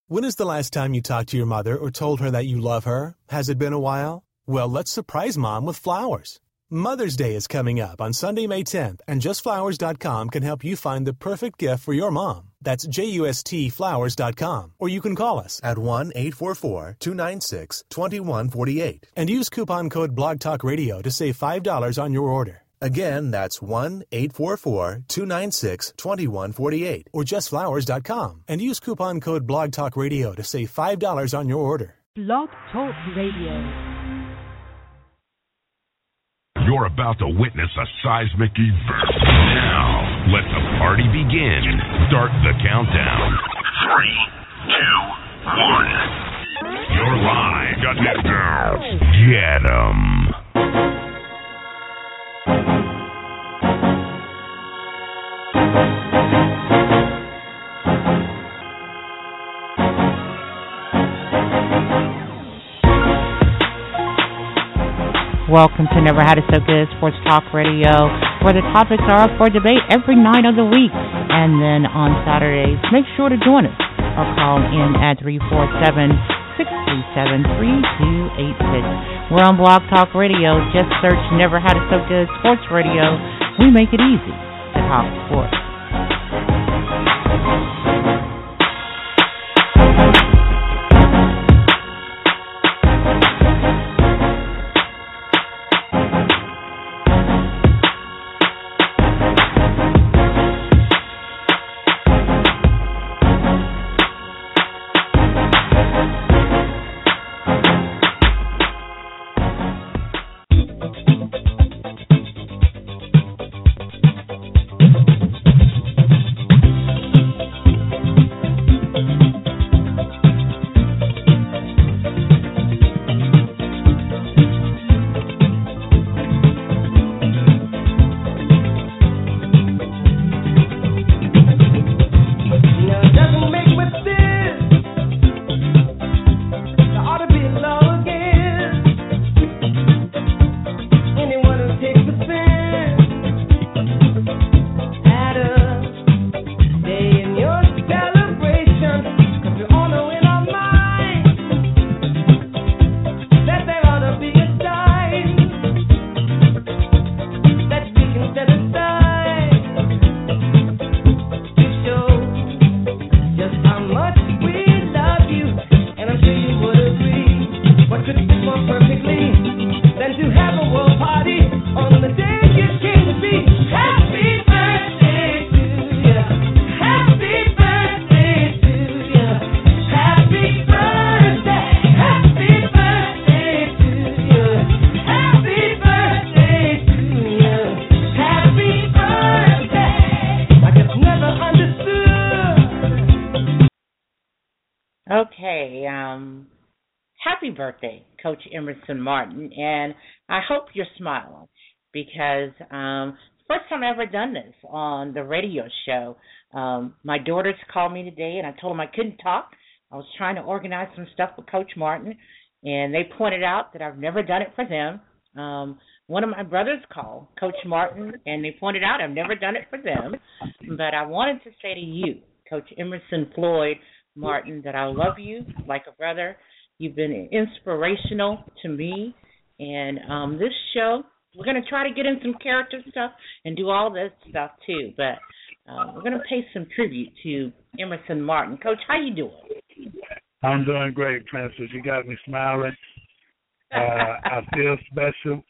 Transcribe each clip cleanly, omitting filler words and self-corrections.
When is the last time you talked to your mother or told her that you love her? Has it been a while? Well, let's surprise Mom with flowers. Mother's Day is coming up on Sunday, May 10th, and JustFlowers.com can help you find the perfect gift for your mom. That's JUSTFlowers.com. Or you can call us at 1-844-296-2148 and use coupon code BlogTalkRadio to save $5 on your order. Again, that's 1-844-296-2148 or JustFlowers.com and use coupon code BlogTalkRadio to save $5 on your order. Blog Talk Radio. You're about to witness a seismic event. Now, let the party begin. Start the countdown. 3, 2, 1. You're live. Got it down. Get 'em. Welcome to Never Had It So Good Sports Talk Radio, where the topics are up for debate every night of the week. And then on Saturdays, make sure to join us or call in at 347-637-3286. We're on Blog Talk Radio. Just search Never Had It So Good Sports Radio. We make it easy to talk sports. Happy birthday, Coach Emerson Martin, and I hope you're smiling because first time I ever done this on the radio show. My daughters called me today, and I told them I couldn't talk. I was trying to organize some stuff with Coach Martin, and they pointed out that I've never done it for them. One of my brothers called Coach Martin, and they pointed out I've never done it for them. But I wanted to say to you, Coach Emerson Floyd Martin, that I love you like a brother. You've been inspirational to me. And this show, we're going to try to get in some character stuff and do all this stuff too. But we're going to pay some tribute to Emerson Martin. Coach, how you doing? I'm doing great, Princess. You got me smiling. I feel special.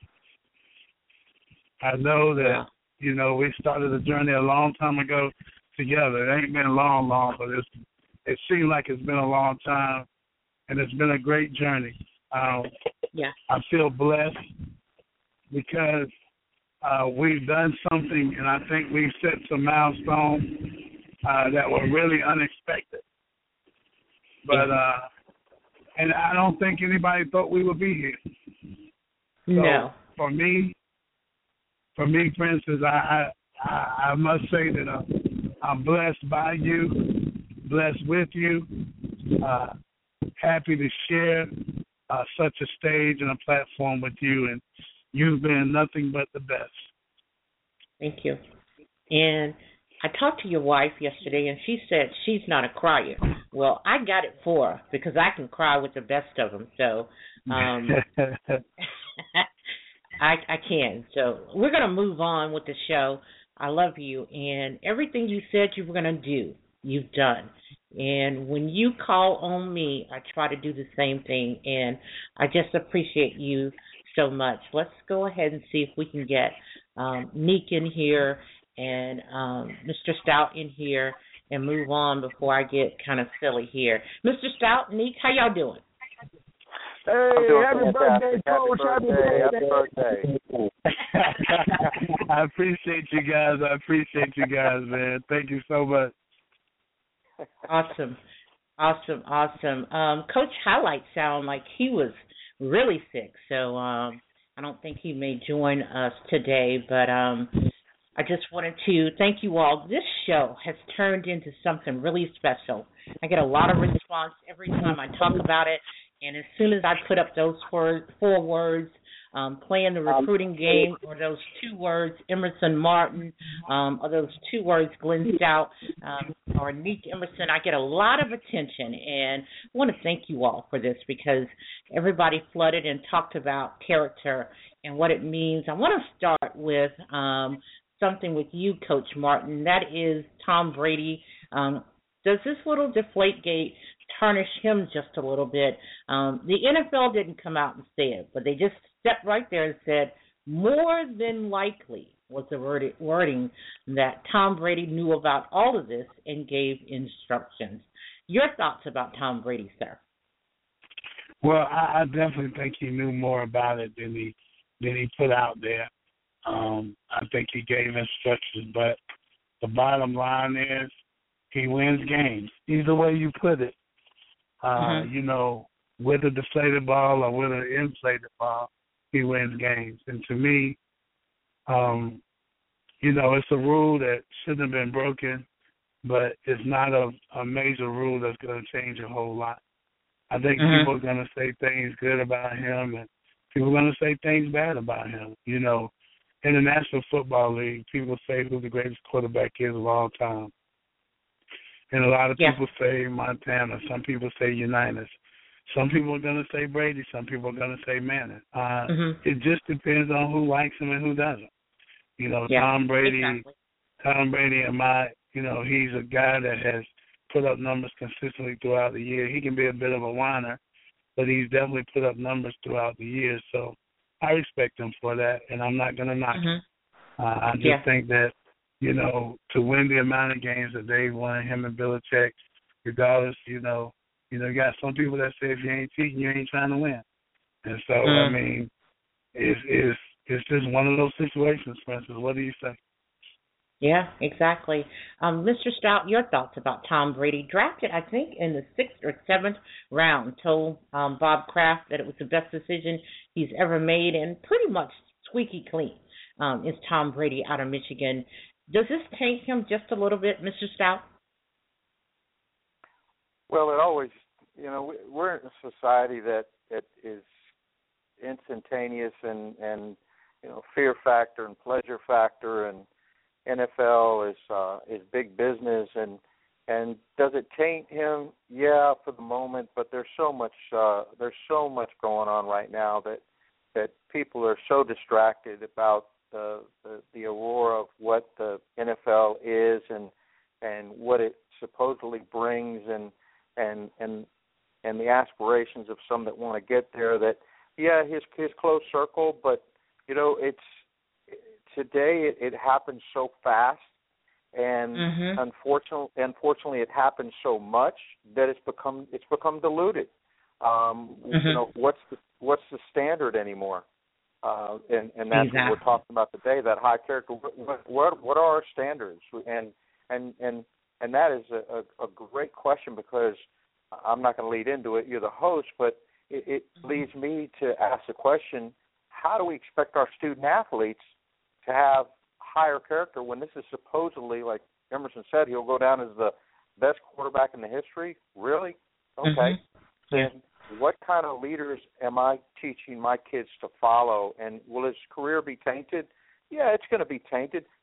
I know that, you know, we started the journey a long time ago together. It ain't been long, but it seemed like it's been a long time, and it's been a great journey. I feel blessed because we've done something, and I think we've set some milestones that were really unexpected. But and I don't think anybody thought we would be here. No. So for me, Princess, I must say that I'm blessed by you, blessed with you, happy to share such a stage and a platform with you, and you've been nothing but the best. Thank you. And I talked to your wife yesterday, and she said she's not a crier. Well, I got it for her because I can cry with the best of them. So I can. So we're going to move on with the show. I love you, and everything you said you were going to do, you've done. And when you call on me, I try to do the same thing, and I just appreciate you so much. Let's go ahead and see if we can get Neek in here and Mr. Stout in here and move on before I get kind of silly here. Mr. Stout, Neek, how y'all doing? Hey, happy birthday, Coach. Happy birthday. I appreciate you guys, man. Thank you so much. Awesome. Coach Highlight sound like he was really sick, so I don't think he may join us today, but I just wanted to thank you all. This show has turned into something really special. I get a lot of response every time I talk about it, and as soon as I put up those four words, playing the recruiting game, or those 2 words, Emerson Martin, or those 2 words, Glenn Stout, or Neek Emerson, I get a lot of attention, and I want to thank you all for this because everybody flooded and talked about character and what it means. I want to start with something with you, Coach Martin. That is Tom Brady. Does this little Deflategate tarnish him just a little bit? The NFL didn't come out and say it, but they just stepped right there and said, more than likely was the wording that Tom Brady knew about all of this and gave instructions. Your thoughts about Tom Brady, sir? Well, I definitely think he knew more about it than he put out there. I think he gave instructions, but the bottom line is he wins games. Either way you put it, you know, with a deflated ball or with an inflated ball, he wins games. And to me, you know, it's a rule that shouldn't have been broken, but it's not a major rule that's going to change a whole lot. I think people are going to say things good about him, and people are going to say things bad about him. You know, in the National Football League, people say who the greatest quarterback is of all time. And a lot of people say Montana. Some people say Unitas. Some people are going to say Brady. Some people are going to say Manning. It just depends on who likes him and who doesn't. You know, Tom Brady, you know, he's a guy that has put up numbers consistently throughout the year. He can be a bit of a whiner, but he's definitely put up numbers throughout the year. So I respect him for that, and I'm not going to knock him. I just think that, you know, to win the amount of games that they won, him and Belichick, regardless, you got some people that say if you ain't cheating, you ain't trying to win. And so, I mean, it's just one of those situations, Francis. What do you say? Yeah, exactly. Mr. Stout, your thoughts about Tom Brady, drafted, I think, in the 6th or 7th round, told Bob Kraft that it was the best decision he's ever made, and pretty much squeaky clean is Tom Brady out of Michigan. Does this taint him just a little bit, Mr. Stout? Well, it always, you know, we're in a society that is instantaneous and you know, fear factor and pleasure factor, and NFL is big business, and does it taint him? Yeah, for the moment, but there's so much going on right now that people are so distracted about the aurora of what the NFL is and what it supposedly brings and the aspirations of some that want to get there, that his close circle, but you know, today it happens so fast, and unfortunately it happens so much that it's become diluted. You know, what's the standard anymore? And that's what we're talking about today. That high character. What are our standards? And that is a great question, because I'm not going to lead into it. You're the host, but it leads me to ask the question: how do we expect our student athletes to have higher character when this is supposedly, like Emerson said, he'll go down as the best quarterback in the history? Really? Okay. Then what kind of leaders am I teaching my kids to follow? And will his career be tainted? Yeah, it's going to be tainted.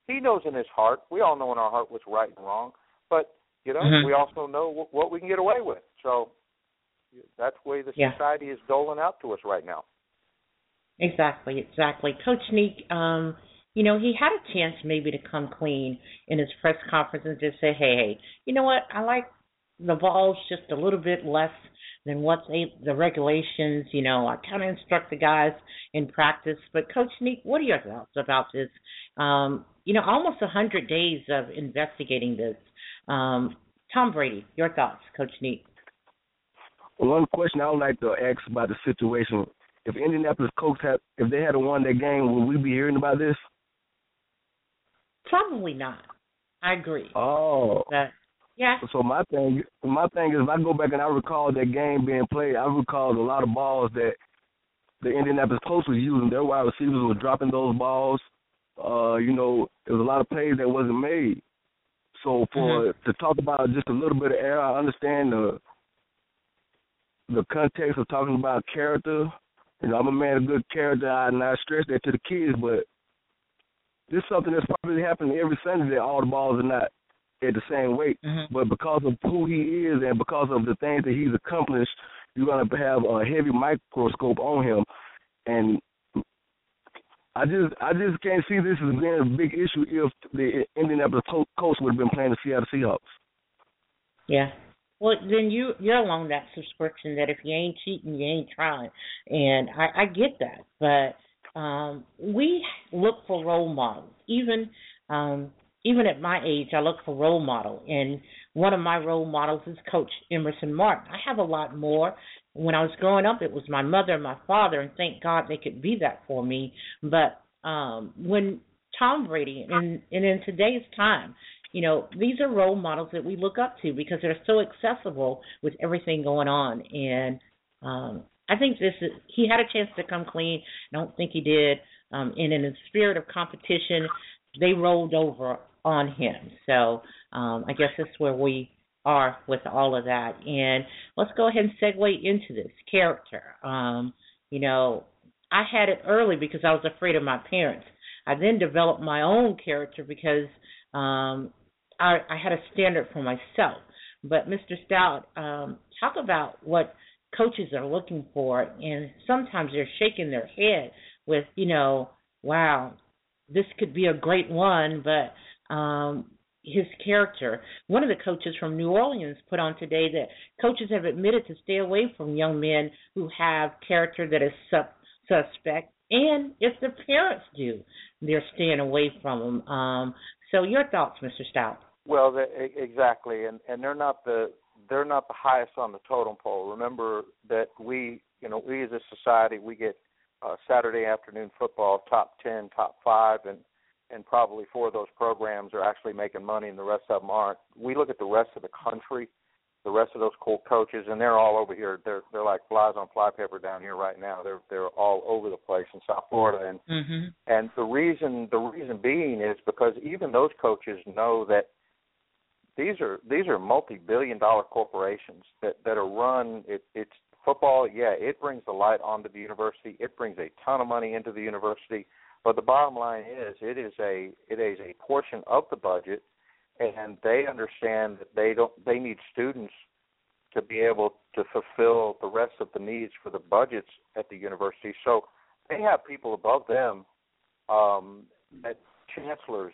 he knows in his heart. We all know in our heart what's right and wrong, but we also know what we can get away with. So that's the way the society is doling out to us right now. Exactly. Coach Neek, he had a chance maybe to come clean in his press conference and just say, hey, you know what? I like the balls just a little bit less than what the regulations. I kind of instruct the guys in practice. But Coach Neek, what are your thoughts about this? Almost 100 days of investigating this. Tom Brady, your thoughts, Coach Neek? One question I would like to ask about the situation: if Indianapolis Colts if they had won that game, would we be hearing about this? Probably not. I agree. Oh. Yeah. So my thing is, if I go back and I recall that game being played, I recall a lot of balls that the Indianapolis Colts was using. Their wide receivers were dropping those balls. There was a lot of plays that wasn't made. So to talk about just a little bit of error, I understand the context of talking about character. I'm a man of good character, and I stress that to the kids, but this is something that's probably happening every Sunday, that all the balls are not at the same weight. But because of who he is and because of the things that he's accomplished, you're going to have a heavy microscope on him. And I just can't see this as being a big issue if the Indianapolis Colts would have been playing the Seattle Seahawks. Yeah. Well, then you're along that subscription that if you ain't cheating, you ain't trying. And I get that. But we look for role models. Even at my age, I look for role model. And one of my role models is Coach Emerson Martin. I have a lot more. When I was growing up, it was my mother and my father, and thank God they could be that for me. But when Tom Brady, and in today's time, these are role models that we look up to because they're so accessible with everything going on. And I think he had a chance to come clean. I don't think he did. And in the spirit of competition, they rolled over on him. So I guess that's where we are with all of that. And let's go ahead and segue into this character. I had it early because I was afraid of my parents. I then developed my own character because I had a standard for myself. But Mr. Stout, talk about what coaches are looking for, and sometimes they're shaking their head with, wow, this could be a great one, but his character. One of the coaches from New Orleans put on today that coaches have admitted to stay away from young men who have character that is suspect, and if the parents do, they're staying away from them. So your thoughts, Mr. Stout? Well, exactly, and they're not the highest on the totem pole. Remember that we as a society, we get Saturday afternoon football, top 10, top 5, and probably 4 of those programs are actually making money and the rest of them aren't. We look at the rest of the country, the rest of those cool coaches, and they're all over here. They're like flies on flypaper down here right now. They're all over the place in South Florida, and the reason being is because even those coaches know that these are multi-billion-dollar corporations that are run. It's football. Yeah, it brings the light onto the university. It brings a ton of money into the university. But the bottom line is, it is a portion of the budget, and they understand that they need students to be able to fulfill the rest of the needs for the budgets at the university. So they have people above them, that chancellors,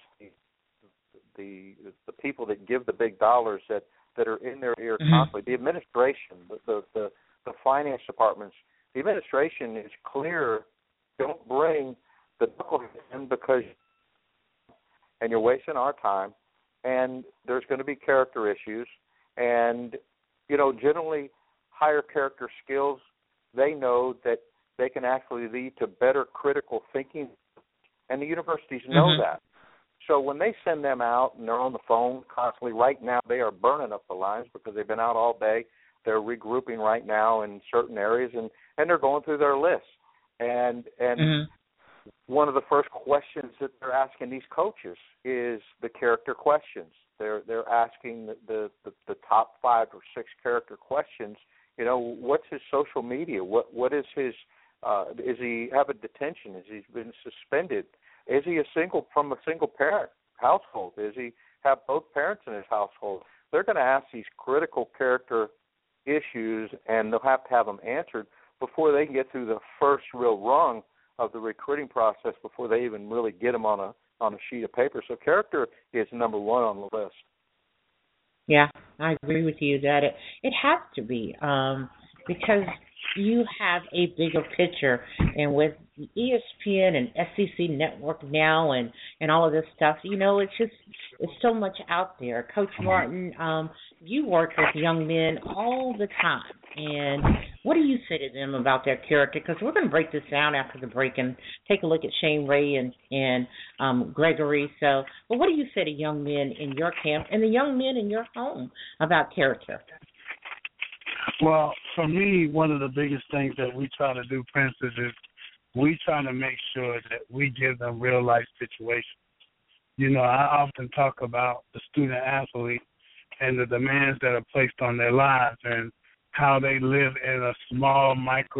the people that give the big dollars that are in their ear constantly. The administration, the finance departments, the administration is clear. Don't bring the knuckleheads in because you're wasting our time, and there's going to be character issues. And, generally higher character skills, they know that they can actually lead to better critical thinking, and the universities know that. So when they send them out and they're on the phone constantly, right now they are burning up the lines because they've been out all day. They're regrouping right now in certain areas, and they're going through their lists. And one of the first questions that they're asking these coaches is the character questions. They're asking the top 5 or 6 character questions. What's his social media? What is his? Is he have a detention? Has he been suspended? Is he from a single parent? household? Does he have both parents in his household? They're going to ask these critical character issues, and they'll have to have them answered before they can get through the first real rung of the recruiting process, before they even really get them on a sheet of paper. So character is number one on the list. Yeah, I agree with you that it has to be, because you have a bigger picture, and with ESPN and SEC Network now and all of this stuff, it's so much out there. Coach Martin, you work with young men all the time, and what do you say to them about their character? Because we're going to break this down after the break and take a look at Shane Ray and Gregory. But what do you say to young men in your camp and the young men in your home about character? Well, for me, one of the biggest things that we try to do, Princess, is we try to make sure that we give them real-life situations. I often talk about the student athlete and the demands that are placed on their lives and how they live in a small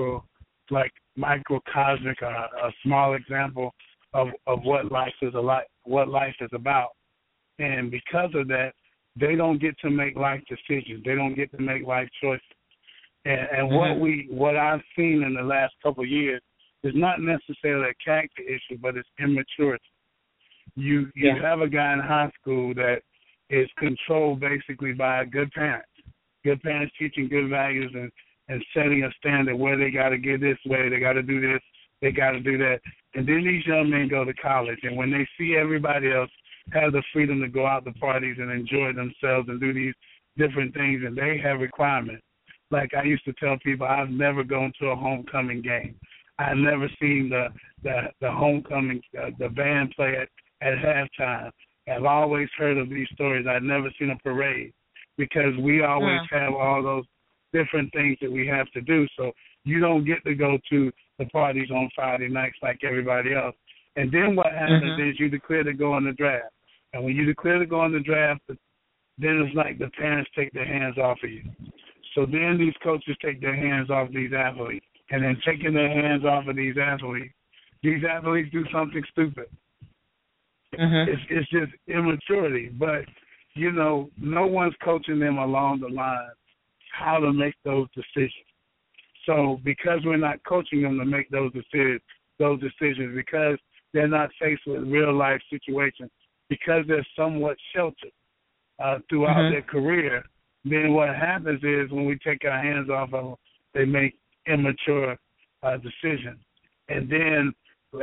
microcosmic, a small example of what life is about. And because of that, they don't get to make life decisions. They don't get to make life choices. And what I've seen in the last couple of years is not necessarily a character issue, but it's immaturity. You have a guy in high school that is controlled basically by good parents teaching good values and setting a standard where they got to get this way, they got to do this, they got to do that. And then these young men go to college, and when they see everybody else have the freedom to go out to parties and enjoy themselves and do these different things, and they have requirements. Like I used to tell people, I've never gone to a homecoming game. I've never seen the homecoming, the band play at halftime. I've always heard of these stories. I've never seen a parade because we always have all those different things that we have to do. So you don't get to go to the parties on Friday nights like everybody else. And then what happens is you declare to go on the draft. And when you declare to go on the draft, then it's like the parents take their hands off of you. So then these coaches take their hands off these athletes. And then taking their hands off of these athletes do something stupid. It's just immaturity. But, no one's coaching them along the line how to make those decisions. So because we're not coaching them to make those decisions, because they're not faced with real-life situations, because they're somewhat sheltered throughout their career, then what happens is when we take our hands off of them, they make immature decisions. And then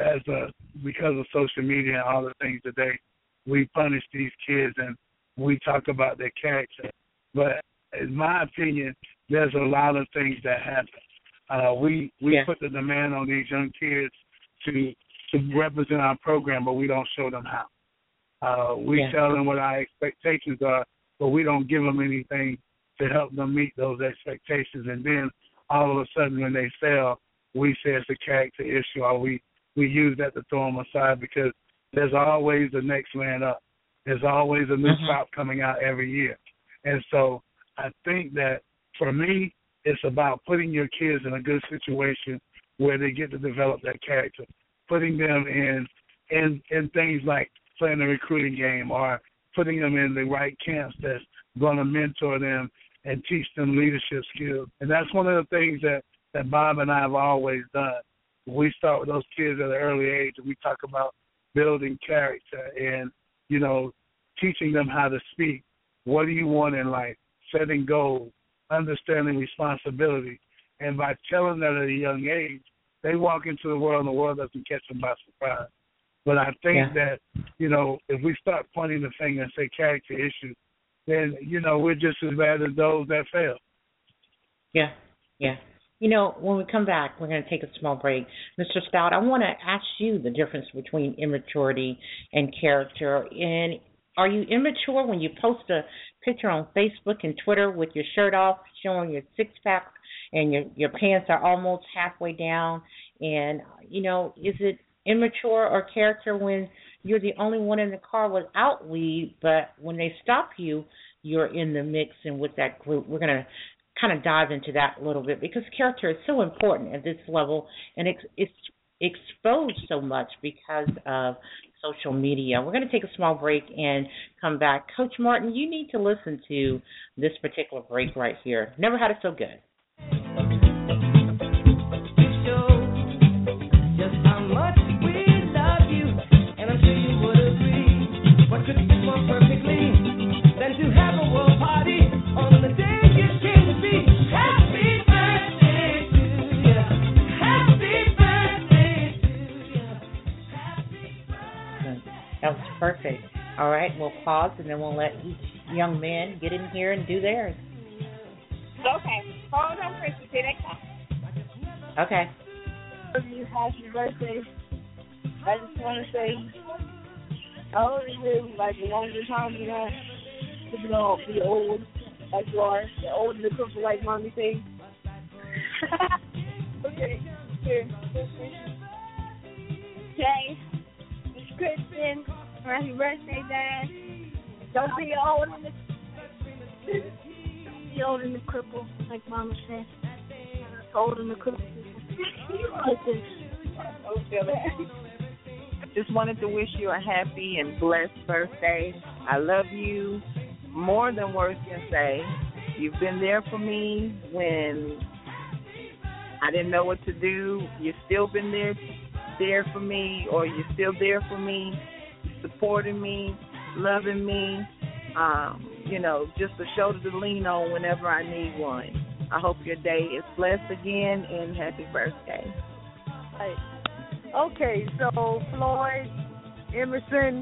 because of social media and all the things today, we punish these kids and we talk about their character. But in my opinion, there's a lot of things that happen. We put the demand on these young kids to represent our program, but we don't show them how. We tell them what our expectations are, but we don't give them anything to help them meet those expectations. And then all of a sudden when they fail, we say it's a character issue, or we use that to throw them aside because there's always the next man up. There's always a new crop coming out every year. And so I think that for me, it's about putting your kids in a good situation where they get to develop that character, putting them in things like playing a recruiting game or putting them in the right camps that's going to mentor them and teach them leadership skills. And that's one of the things that Bob and I have always done. We start with those kids at an early age, and we talk about building character and, teaching them how to speak. What do you want in life? Setting goals, understanding responsibility. And by telling them at a young age, they walk into the world and the world doesn't catch them by surprise. But I think that, if we start pointing the finger and say character issues, then, we're just as bad as those that fail. Yeah. When we come back, we're going to take a small break. Mr. Stout, I want to ask you the difference between immaturity and character. And are you immature when you post a picture on Facebook and Twitter with your shirt off, showing your six-pack, and your pants are almost halfway down? And, is it immature or character when you're the only one in the car without weed, but when they stop you, you're in the mix and with that group? We're going to kind of dive into that a little bit because character is so important at this level, and it's exposed so much because of social media. We're going to take a small break and come back. Coach Martin, you need to listen to this particular break right here. Never had it so good. That was perfect. All right, we'll pause, and then we'll let each young man get in here and do theirs. Okay. Hold on, Chrissy. Here they come. Okay. Happy birthday. I just want to say, I hope you live like a longer time than that. You don't be old like you are. You're old and crippled like Mommy says. Okay. Here. Okay. Kristen, happy birthday, Dad. Don't be old and the cripple, like Mama said. Old and the cripple. Just wanted to wish you a happy and blessed birthday. I love you more than words can say. You've been there for me when I didn't know what to do. You've still been there for me, or you're still there for me, supporting me, loving me, just a shoulder to lean on whenever I need one. I hope your day is blessed again, and happy birthday. Okay, so Floyd Emerson,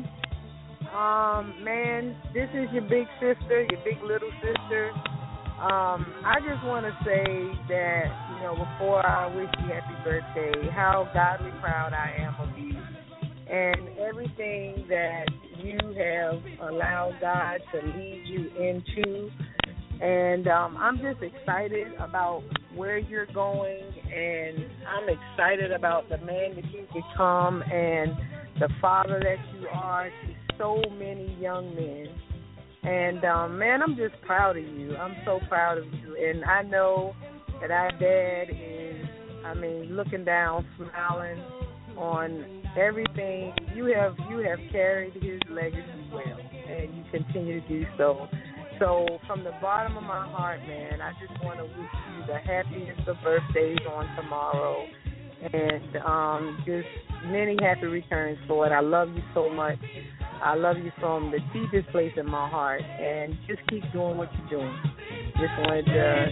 man, this is your big sister, your big little sister. I just want to say that, before I wish you happy birthday, how godly proud I am of you and everything that you have allowed God to lead you into. And I'm just excited about where you're going, and I'm excited about the man that you've become and the father that you are to so many young men. And, man, I'm just proud of you. I'm so proud of you. And I know that our dad is, looking down, smiling on everything. You have carried his legacy well, and you continue to do so. So from the bottom of my heart, man, I just want to wish you the happiest of birthdays on tomorrow. And just many happy returns for it. I love you so much. I love you from the deepest place in my heart, and just keep doing what you're doing. Just wanted to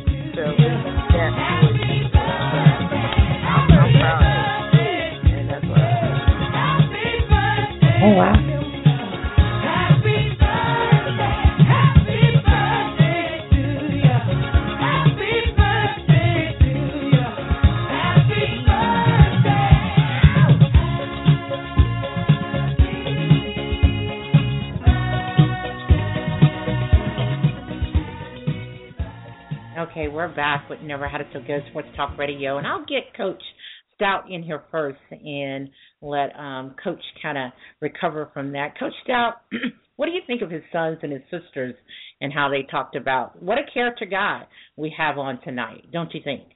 I'm proud of you, and that's what I say. Oh, wow. Okay, we're back with Never Had It So Good Sports Talk Radio, and I'll get Coach Stout in here first and let Coach kind of recover from that. Coach Stout, what do you think of his sons and his sisters and how they talked about what a character guy we have on tonight, don't you think?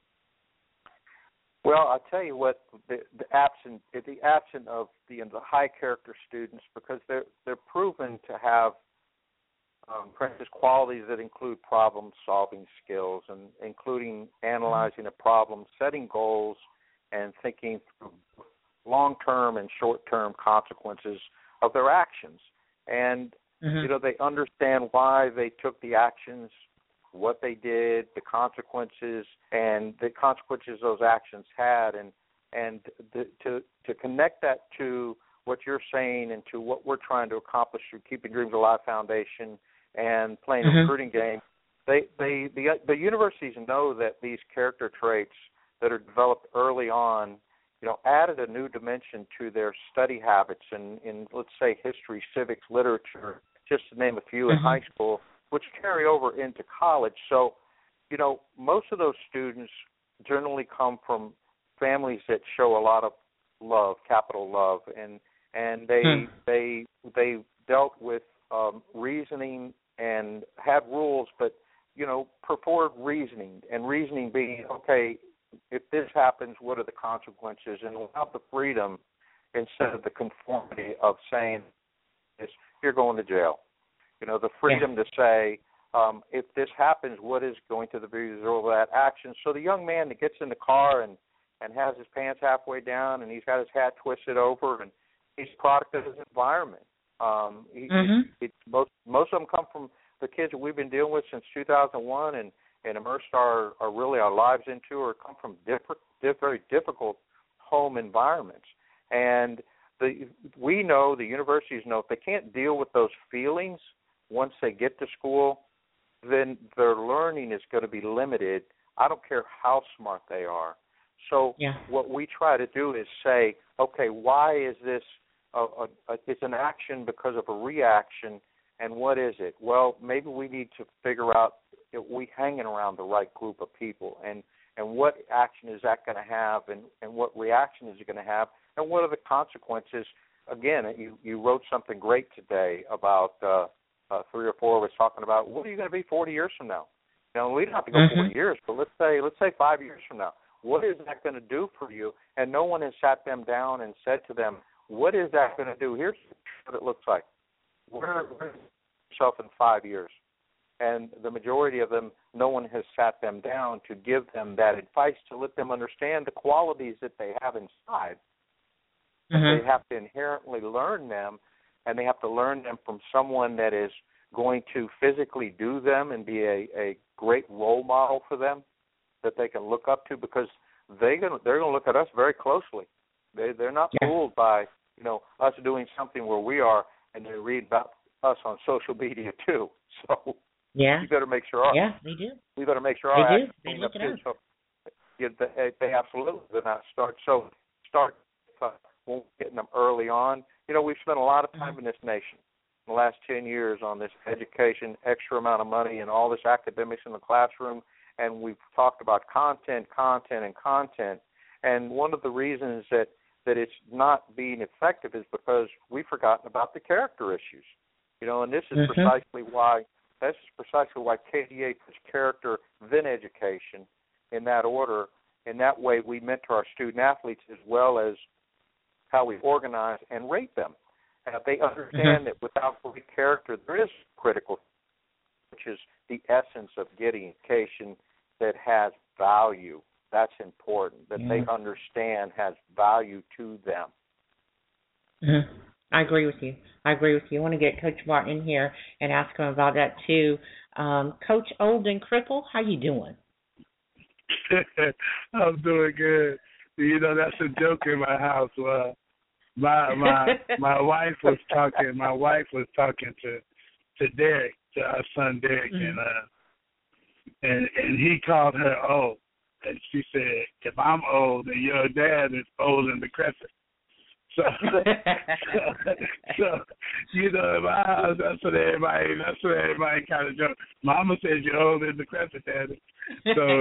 Well, I'll tell you what, the absence of the high character students, because they're proven to have practice qualities that include problem-solving skills, and including analyzing a problem, setting goals, and thinking through long-term and short-term consequences of their actions. And, they understand why they took the actions, what they did, the consequences, and the consequences those actions had, and to connect that to what you're saying and to what we're trying to accomplish through Keeping Dreams Alive Foundation and playing a recruiting game. The universities know that these character traits that are developed early on, added a new dimension to their study habits in let's say, history, civics, literature, just to name a few in high school, which carry over into college. So, most of those students generally come from families that show a lot of love, capital love, and they dealt with reasoning and had rules, but preferred reasoning, and reasoning being, okay, if this happens, what are the consequences? And without the freedom, instead of the conformity of saying, you're going to jail. The freedom to say, if this happens, what is going to be the result of that action? So the young man that gets in the car and has his pants halfway down and he's got his hat twisted over and he's a product of his environment. Most of them come from the kids that we've been dealing with since 2001 and immersed our lives into, or come from very difficult home environments. And we know, the universities know, if they can't deal with those feelings once they get to school, then their learning is going to be limited. I don't care how smart they are. So what we try to do is say, okay, why is this it's an action because of a reaction, and what is it? Well, maybe we need to figure out if we hanging around the right group of people, and what action is that going to have, and what reaction is it going to have, and what are the consequences? Again, you wrote something great today about 3 or 4 was talking about, what are you going to be 40 years from now? We don't have to go 40 years, but let's say 5 years from now. What is that going to do for you? And no one has sat them down and said to them, what is that going to do? Here's what it looks like. Where is yourself in 5 years? And the majority of them, no one has sat them down to give them that advice, to let them understand the qualities that they have inside. They have to inherently learn them, and they have to learn them from someone that is going to physically do them and be a great role model for them that they can look up to, because they're going to look at us very closely. They're not fooled by us doing something where we are, and they read about us on social media too. So we better make sure they do. We better make sure our actions clean up too. So they absolutely do not start. So when we're getting them early on. We've spent a lot of time in this nation in the last 10 years on this education, extra amount of money, and all this academics in the classroom, and we've talked about content. And one of the reasons that it's not being effective is because we've forgotten about the character issues. And this is precisely why KDA puts character, then education, in that order. In that way, we mentor our student athletes as well as how we organize and rate them. And if they understand that without great character, there is critical, which is the essence of getting education that has value. That's important, that they understand has value to them. I agree with you. I want to get Coach Martin in here and ask him about that too. Coach Old and Cripple, how you doing? I'm doing good. That's a joke in my house. My wife was talking. My wife was talking to Derek, to our son Derek, and he called her old, and she said, "If I'm old, then your dad is old and decrepit." So in my house, that's what everybody kind of joke. Mama says you're old and decrepit, Daddy. So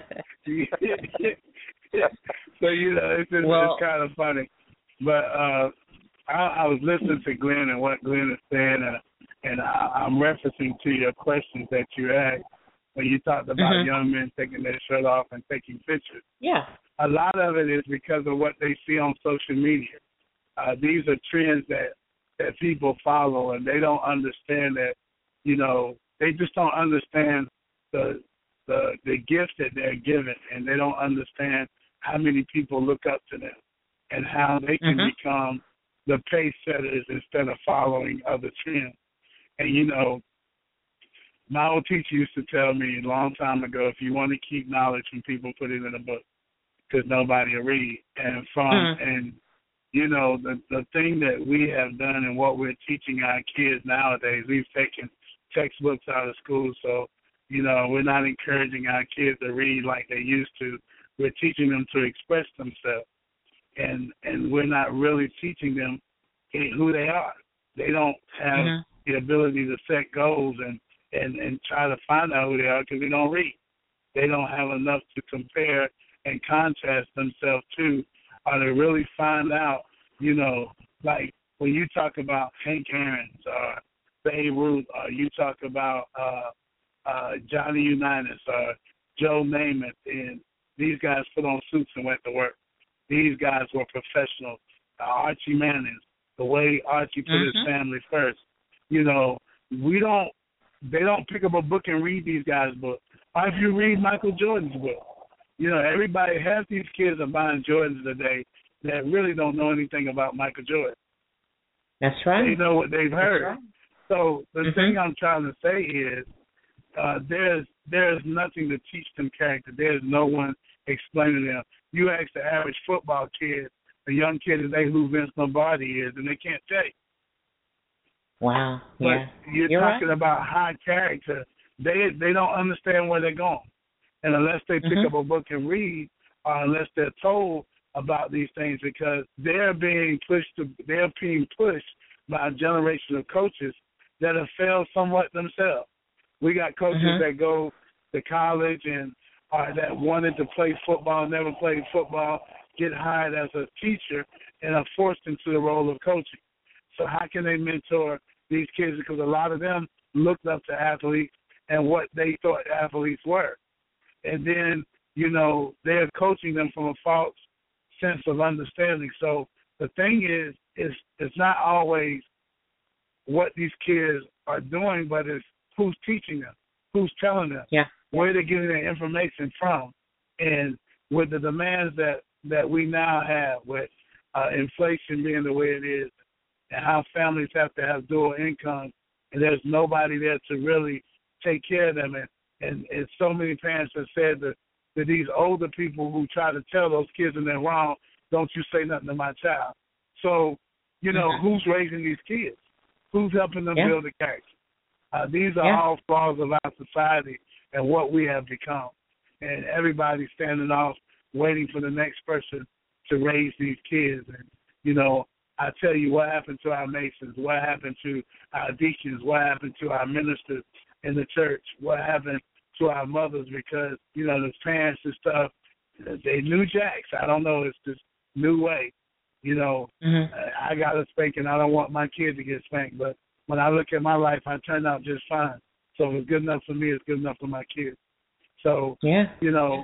it's kind of funny. But I was listening to Glenn and what Glenn is saying, and I'm referencing to your questions that you asked when you talked about young men taking their shirt off and taking pictures. Yeah. A lot of it is because of what they see on social media. These are trends that people follow, and they don't understand that, they just don't understand the gift that they're given, and they don't understand how many people look up to them and how they can become the pace setters instead of following other trends. And, my old teacher used to tell me a long time ago, if you want to keep knowledge from people, put it in a book, because nobody will read. And the thing that we have done and what we're teaching our kids nowadays, we've taken textbooks out of school, so, we're not encouraging our kids to read like they used to. We're teaching them to express themselves. And we're not really teaching them who they are. They don't have the ability to set goals and try to find out who they are because they don't read. They don't have enough to compare and contrast themselves to, or to really find out, like when you talk about Hank Aaron's or Babe Ruth, or you talk about Johnny Unitas or Joe Namath, and These guys put on suits and went to work. These guys were professionals. Archie Manning, the way Archie put his family first. You know, they don't pick up a book and read these guys' books. Or if you read Michael Jordan's book, you know, half these kids are buying Jordans today that really don't know anything about Michael Jordan. That's right. They know what they've heard. Right. So the thing I'm trying to say is there's nothing to teach them character. There's no one explaining them. You ask the average football kid, a young kid today, who Vince Lombardi is, and they can't tell you. Wow. But you're talking about high character. They don't understand where they're going. And unless they pick up a book and read, or unless they're told about these things, because they're being pushed by a generation of coaches that have failed somewhat themselves. We got coaches that go to college and that wanted to play football, never played football, get hired as a teacher, and are forced into the role of coaching. So how can they mentor these kids? Because a lot of them looked up to athletes and what they thought athletes were. And then, you know, they're coaching them from a false sense of understanding. So the thing is, it's not always what these kids are doing, but it's who's teaching them, who's telling them, where they're getting their information from. And with the demands that we now have, with inflation being the way it is, and how families have to have dual income, and there's nobody there to really take care of them. And so many parents have said that these older people who try to tell those kids when they're wrong, don't you say nothing to my child. So, you know, who's raising these kids? Who's helping them build a character? These are all flaws of our society and what we have become. And everybody's standing off waiting for the next person to raise these kids. And, you know, I tell you, what happened to our Masons? What happened to our deacons? What happened to our ministers in the church? What happened to our mothers? Because, you know, the parents and stuff, they knew jacks. I don't know. It's this new way. You know, I got a spanking. I don't want my kid to get spanked. But when I look at my life, I turned out just fine. So if it's good enough for me, it's good enough for my kids. So, you know,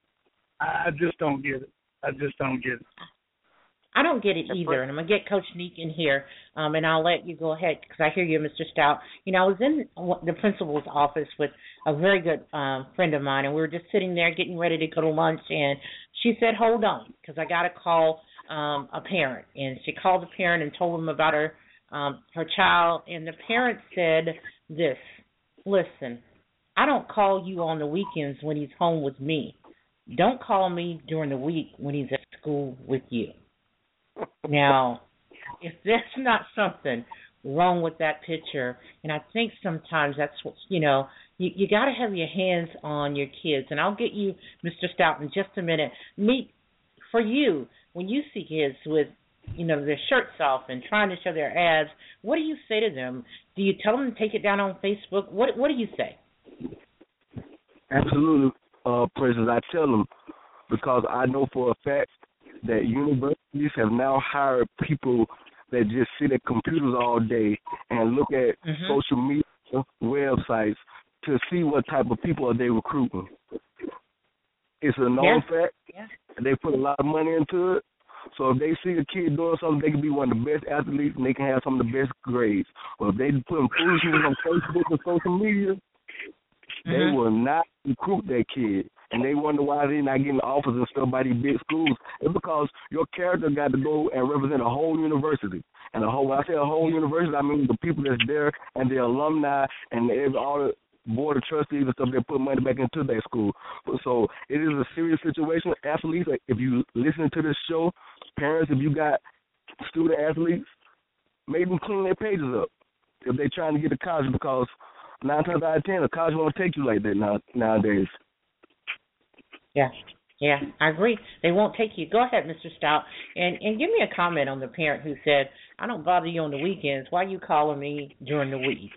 I just don't get it. I just don't get it. I don't get it either, and I'm going to get Coach Neek in here, and I'll let you go ahead because I hear you, Mr. Stout. You know, I was in the principal's office with a very good friend of mine, and we were just sitting there getting ready to go to lunch, and she said, hold on, because I got to call a parent. And she called the parent and told them about her child, and the parent said this, listen, I don't call you on the weekends when he's home with me. Don't call me during the week when he's at school with you. Now, if there's not something wrong with that picture, and I think sometimes that's what, you know, you got to have your hands on your kids. And I'll get you, Mr. Stout, in just a minute. Meet, for you, when you see kids with, you know, their shirts off and trying to show their abs, what do you say to them? Do you tell them to take it down on Facebook? What do you say? Absolutely, Princess. I tell them, because I know for a fact that universities have now hired people that just sit at computers all day and look at social media websites to see what type of people are they recruiting. It's a known fact. They put a lot of money into it. So if they see a kid doing something, they can be one of the best athletes and they can have some of the best grades. Well, if they put them foolishness on Facebook and social media, they will not recruit that kid. And they wonder why they're not getting offers and stuff by these big schools. It's because your character got to go and represent a whole university. And when I say a whole university, I mean the people that's there and the alumni and all the board of trustees and stuff that put money back into their school. So it is a serious situation. Athletes, if you listen to this show, parents, if you got student athletes, make them clean their pages up if they're trying to get to college, because 9 times out of 10, a college won't take you like that nowadays. Yeah, I agree. They won't take you. Go ahead, Mr. Stout, and give me a comment on the parent who said, I don't bother you on the weekends. Why are you calling me during the week?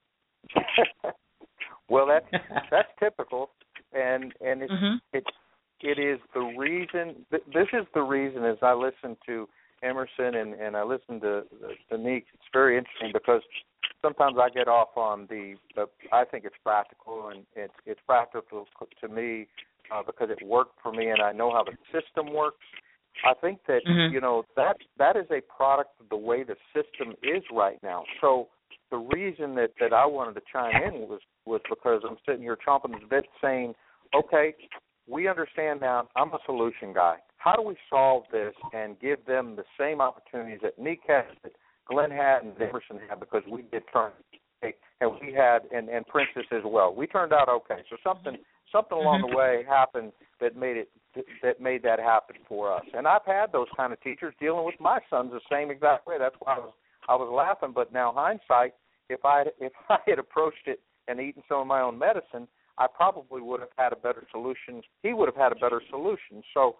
Well, that's typical, and it is the reason. This is the reason. As I listen to Emerson and I listen to Neek, it's very interesting because sometimes I get off on the I think it's practical, and it's practical to me because it worked for me and I know how the system works. I think that, that is a product of the way the system is right now. So the reason that I wanted to chime in was because I'm sitting here chomping the bit saying, okay, we understand now I'm a solution guy. How do we solve this and give them the same opportunities that Nick had, that Glenn had, and Emerson had, because we did turn, and we had, and Princess as well. We turned out okay. So something along the way happened that made that happen for us. And I've had those kind of teachers dealing with my sons the same exact way. That's why I was laughing. But now hindsight, if I had approached it and eaten some of my own medicine, I probably would have had a better solution. He would have had a better solution. So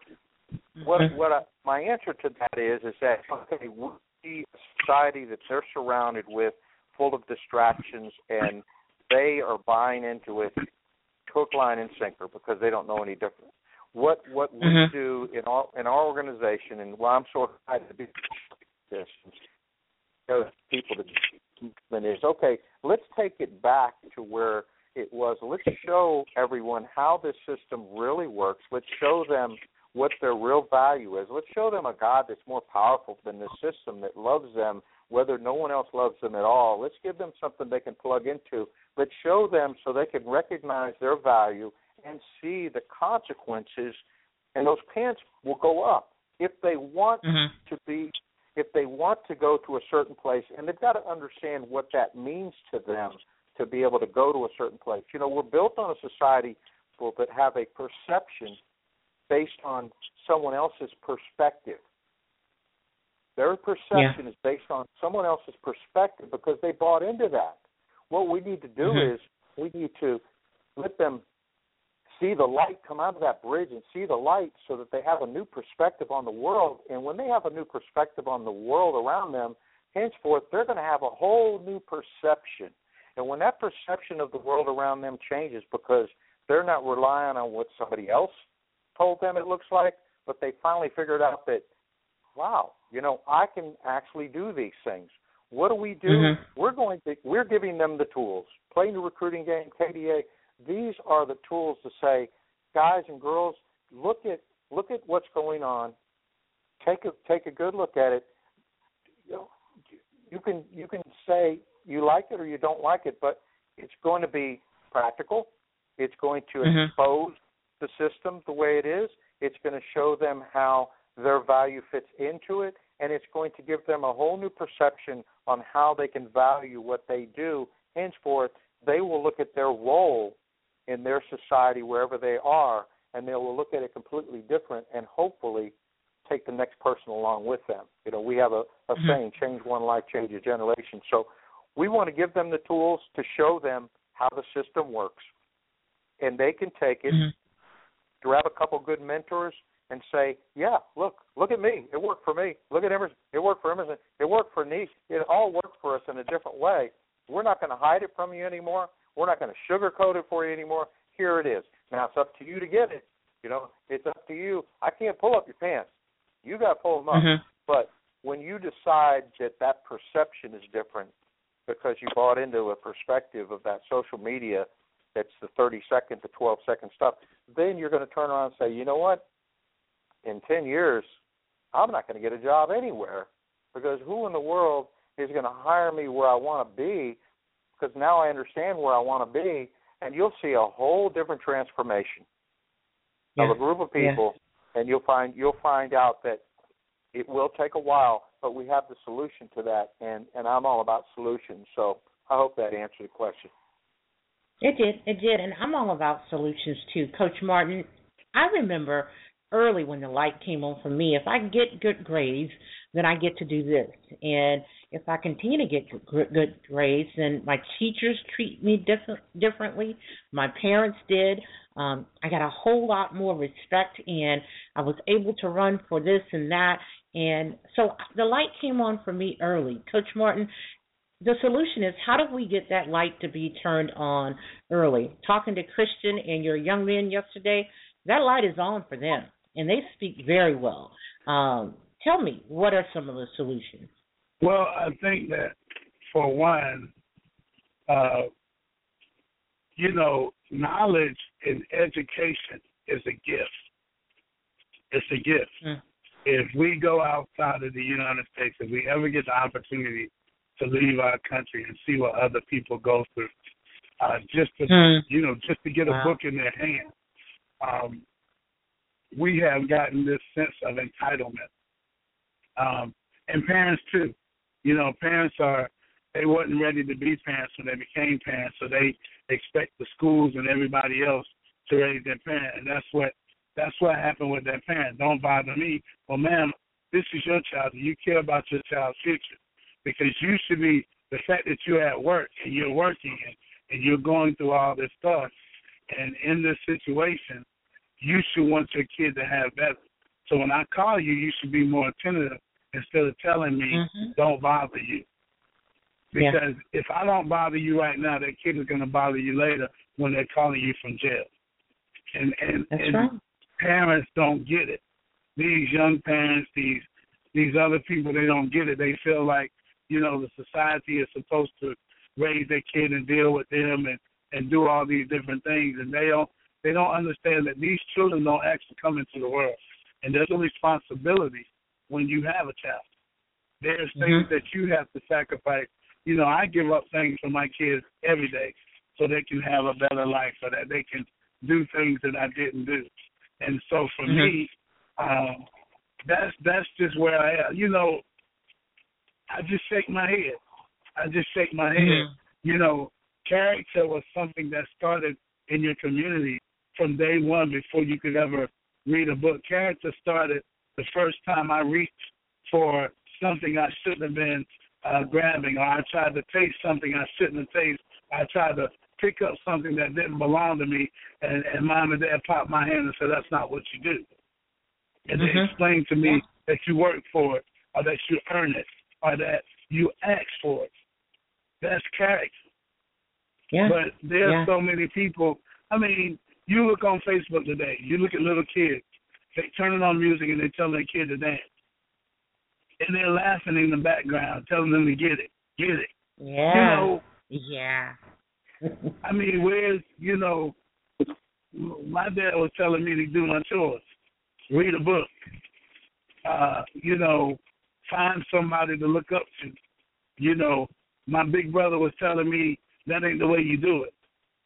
my answer to that is that, okay, we see a society that they're surrounded with, full of distractions, and they are buying into it hook, line, and sinker because they don't know any different. What we do in our organization, and why I'm so excited to be this, those people that is, okay, let's take it back to where it was. Let's show everyone how this system really works. Let's show them what their real value is. Let's show them a God that's more powerful than this system, that loves them, whether no one else loves them at all. Let's give them something they can plug into. Let's show them so they can recognize their value and see the consequences, and those pants will go up if they want to be. If they want to go to a certain place, and they've got to understand what that means to them to be able to go to a certain place. We're built on a society that have a perception based on someone else's perspective. Their perception is based on someone else's perspective because they bought into that. What we need to do is we need to let them see the light come out of that bridge and see the light so that they have a new perspective on the world. And when they have a new perspective on the world around them, henceforth, they're going to have a whole new perception. And when that perception of the world around them changes because they're not relying on what somebody else told them it looks like, but they finally figured out that, wow, I can actually do these things. What do? We're giving them the tools. Playing the recruiting game, KDA, these are the tools to say, guys and girls, look at what's going on. Take a good look at it. You can say you like it or you don't like it, but it's going to be practical. It's going to expose the system the way it is. It's going to show them how their value fits into it, and it's going to give them a whole new perception on how they can value what they do. Henceforth, they will look at their role in their society wherever they are, and they will look at it completely different and hopefully take the next person along with them. We have a saying, change one life, change a generation. So we want to give them the tools to show them how the system works, and they can take it, grab a couple good mentors, and say, yeah, look at me. It worked for me. Look at Emerson. It worked for Emerson. It worked for Niche. It all worked for us in a different way. We're not going to hide it from you anymore. We're not going to sugarcoat it for you anymore. Here it is. Now it's up to you to get it. It's up to you. I can't pull up your pants. You got to pull them up. But when you decide that perception is different because you bought into a perspective of that social media that's the 30-second to 12-second stuff, then you're going to turn around and say, you know what? In 10 years, I'm not going to get a job anywhere because who in the world is going to hire me where I want to be, because now I understand where I want to be, and you'll see a whole different transformation of a group of people, and you'll find out that it will take a while, but we have the solution to that, and I'm all about solutions. So I hope that answered the question. It did, and I'm all about solutions too. Coach Martin, I remember early when the light came on for me, if I get good grades, then I get to do this. And if I continue to get good grades, then my teachers treat me differently. My parents did. I got a whole lot more respect, and I was able to run for this and that. And so the light came on for me early. Coach Martin, the solution is, how do we get that light to be turned on early? Talking to Christian and your young men yesterday, that light is on for them, and they speak very well. Tell me, what are some of the solutions? Well, I think that, for one, knowledge and education is a gift. It's a gift. If we go outside of the United States, if we ever get the opportunity to leave our country and see what other people go through, just to get a book in their hand, we have gotten this sense of entitlement. And parents too. Parents they wasn't ready to be parents when they became parents, so they expect the schools and everybody else to raise their parent, and that's what happened with their parent. Don't bother me. Well, ma'am, this is your child. You care about your child's future, because you should be, the fact that you're at work and you're working and you're going through all this stuff, and in this situation, you should want your kid to have better. So when I call you, you should be more attentive instead of telling me, don't bother you. Because if I don't bother you right now, that kid is going to bother you later when they're calling you from jail. And right. Parents don't get it. These young parents, these other people, they don't get it. They feel like, the society is supposed to raise their kid and deal with them and do all these different things. And they don't understand that these children don't actually come into the world. And there's a responsibility when you have a child. There's things that you have to sacrifice. I give up things for my kids every day so they can have a better life, so that they can do things that I didn't do. And so for me, that's just where I am. I just shake my head. Character was something that started in your community from day one before you could ever read a book. Character started the first time I reached for something I shouldn't have been grabbing, or I tried to taste something I shouldn't have tasted. I tried to pick up something that didn't belong to me, and mom and dad popped my hand and said, that's not what you do. And they explained to me that you work for it, or that you earn it, or that you ask for it. That's character. Yeah. But there's so many people. I mean, you look on Facebook today, you look at little kids, they turn on music and they tell their kid to dance. And they're laughing in the background, telling them to get it. Yeah. I mean, where's, my dad was telling me to do my chores, read a book, find somebody to look up to. My big brother was telling me that ain't the way you do it.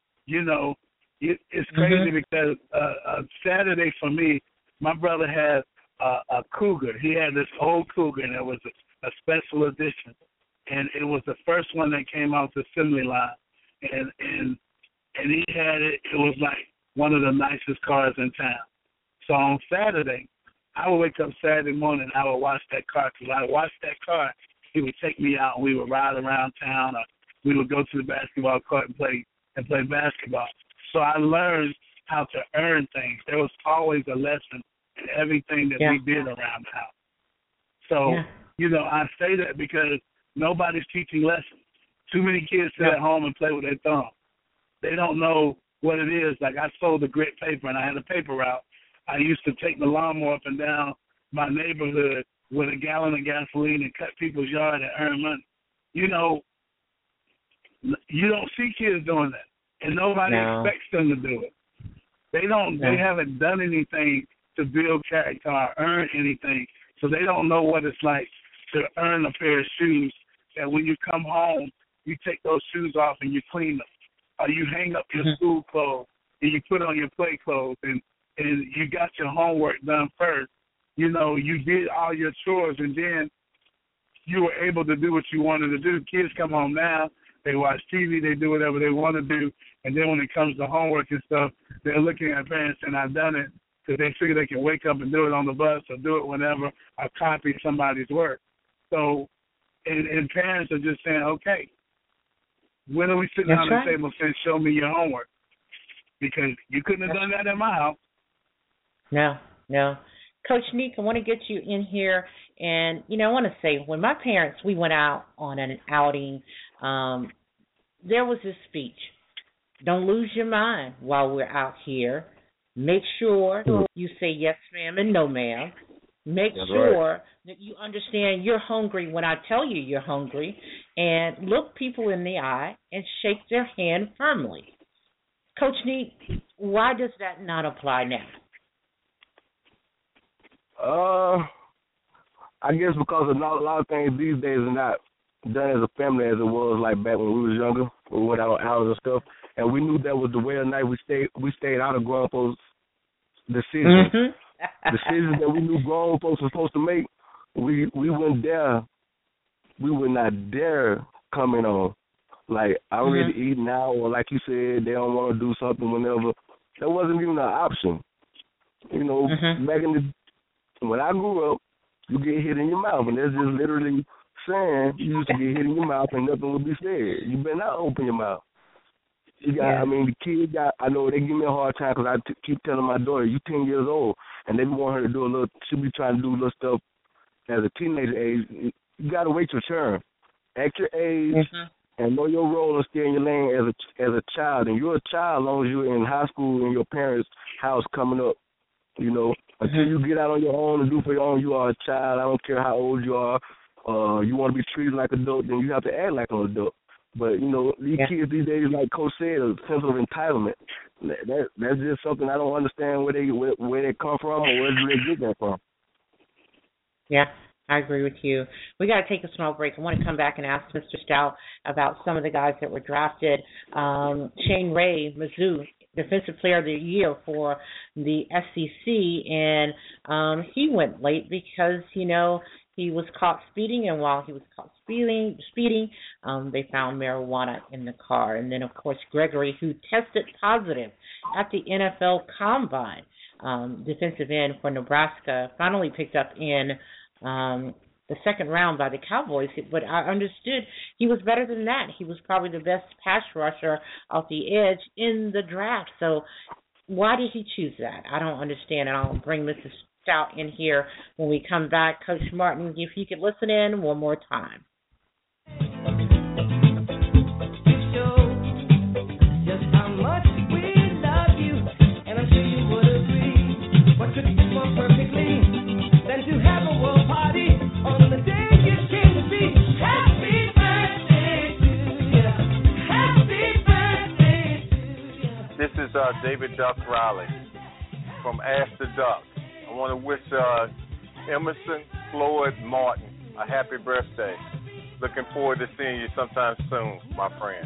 It's crazy because Saturday for me, my brother had a Cougar. He had this old Cougar, and it was a special edition. And it was the first one that came out the assembly line. And he had it. It was like one of the nicest cars in town. So on Saturday, I would wake up Saturday morning, I would watch that car. Because I watched that car, he would take me out, and we would ride around town, or we would go to the basketball court and play basketball. So I learned how to earn things. There was always a lesson in everything that we did around the house. So, I say that because nobody's teaching lessons. Too many kids sit at home and play with their thumb. They don't know what it is. Like, I sold the grit paper, and I had a paper route. I used to take the lawnmower up and down my neighborhood with a gallon of gasoline and cut people's yard and earn money. You don't see kids doing that, and nobody expects them to do it. They don't. They haven't done anything to build character or earn anything, so they don't know what it's like to earn a pair of shoes that when you come home, you take those shoes off and you clean them, or you hang up your school clothes and you put on your play clothes, and you got your homework done first. You did all your chores, and then you were able to do what you wanted to do. Kids come home now, they watch TV, they do whatever they want to do, and then when it comes to homework and stuff, they're looking at parents and I've done it because they figure they can wake up and do it on the bus or do it whenever or copy somebody's work. So, and parents are just saying, okay, when are we sitting down at the table saying, show me your homework? Because you couldn't have done that in my house. No. Coach Neek, I want to get you in here, and, I want to say, when my parents, we went out on an outing, there was this speech: don't lose your mind while we're out here. Make sure you say yes, ma'am, and no, ma'am. Make sure that you understand you're hungry when I tell you you're hungry, and look people in the eye and shake their hand firmly. Coach Neek, Why does that not apply now? I guess because a lot of things these days are not done as a family as it was like back when we was younger. We went out on outings and stuff, and we knew that was the way of the night. We stayed out of grown folks' decisions. Mm-hmm. Decisions that we knew grown folks were supposed to make. We wouldn't dare. We would not dare come in on. Like, I'm ready to eat now, or like you said, they don't want to do something whenever. That wasn't even an option. You know, back in when I grew up, you get hit in your mouth, and that's just literally saying you used to get hit in your mouth and nothing would be said. You better not open your mouth. You got, I mean, the kids got, I know they give me a hard time because I keep telling my daughter, you 10 years old, and they want her to do a little, she be trying to do a little stuff as a teenager age. You got to wait your turn. At your age, and know your role and stay in your lane as a child. And you're a child as long as you're in high school in your parents' house coming up, you know. Until you get out on your own and do for your own, you are a child. I don't care how old you are. You want to be treated like an adult, then you have to act like an adult. But, you know, these kids these days, like Coach said, a sense of entitlement. That's just something I don't understand where they come from or where they get that from. Yeah, I agree with you. We got to take a small break. I want to come back and ask Mr. Stout about some of the guys that were drafted. Shane Ray, Mizzou, Defensive Player of the Year for the SEC, and he went late because, you know, he was caught speeding, and while he was caught speeding, they found marijuana in the car. And then, of course, Gregory, who tested positive at the NFL Combine, defensive end for Nebraska, finally picked up in the second round by the Cowboys. But I understood he was better than that. He was probably the best pass rusher off the edge in the draft. So why did he choose that? I don't understand, and I'll bring Mrs. Stout in here when we come back. Coach Martin, if you could listen in one more time. This is David Duck Riley from Ask the Duck. I want to wish Emerson Floyd Martin a happy birthday. Looking forward to seeing you sometime soon, my friend.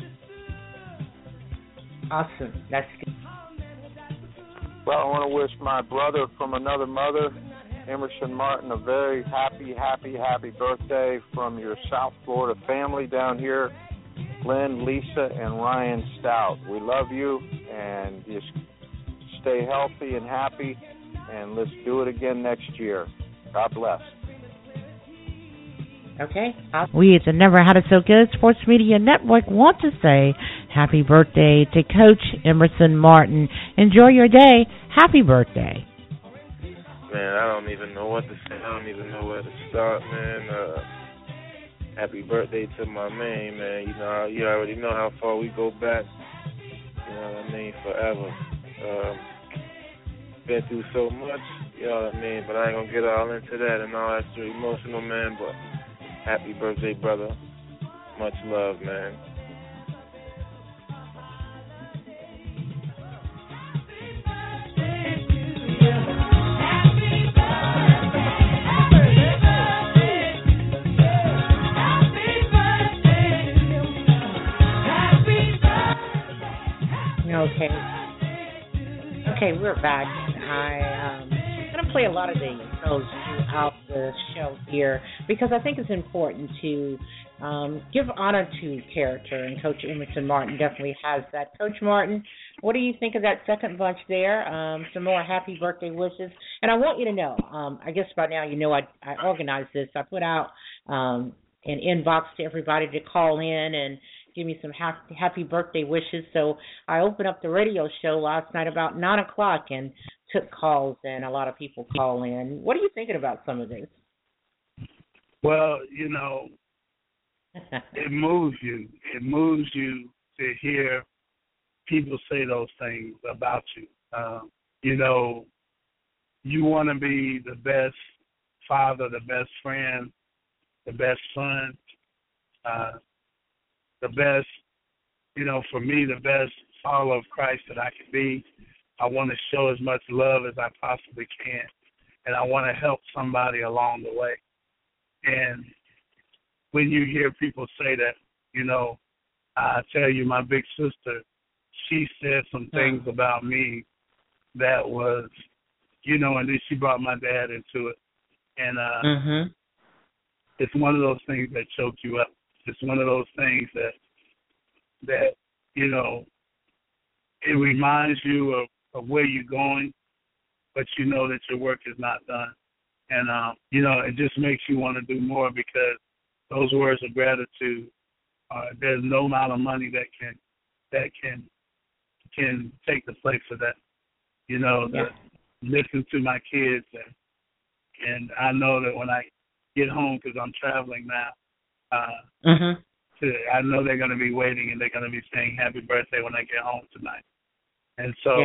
Awesome. That's good. Well, I want to wish my brother from another mother, Emerson Martin, a very happy birthday from your South Florida family down here, Glenn, Lisa, and Ryan Stout. We love you, and just stay healthy and happy, and let's do it again next year. God bless. Okay. We at the Never Had It So Good Sports Media Network want to say happy birthday to Coach Emerson Martin. Enjoy your day. Happy birthday. Man, I don't even know what to say. I don't even know where to start, man. Happy birthday to my man. You know, you already know how far we go back. You know what I mean? Forever. Been through so much, you know what I mean? But I ain't gonna get all into that and all that's too emotional, man. But happy birthday, brother. Much love, man. Okay, we're back. I'm going to play a lot of these throughout the show here because I think it's important to give honor to character, and Coach Emerson Martin definitely has that. Coach Martin, what do you think of that second bunch there? Some more happy birthday wishes. And I want you to know, I guess by now you know I organized this. I put out an inbox to everybody to call in and give me some happy birthday wishes. So I opened up the radio show last night about 9 o'clock and took calls, and a lot of people call in. What are you thinking about some of this? Well, you know, it moves you. It moves you to hear people say those things about you. You know, you want to be the best father, the best friend, the best son, the best, you know, for me, the best follower of Christ that I could be. I want to show as much love as I possibly can, and I want to help somebody along the way. And when you hear people say that, I tell you, my big sister, she said some things about me that was, and then she brought my dad into it. And it's one of those things that choke you up. It's one of those things that it reminds you of where you're going, but you know that your work is not done. And, it just makes you want to do more, because those words of gratitude, there's no amount of money that can take the place of that. Listen to my kids, and I know that when I get home, because I'm traveling now, I know they're going to be waiting, and they're going to be saying happy birthday when I get home tonight. And so,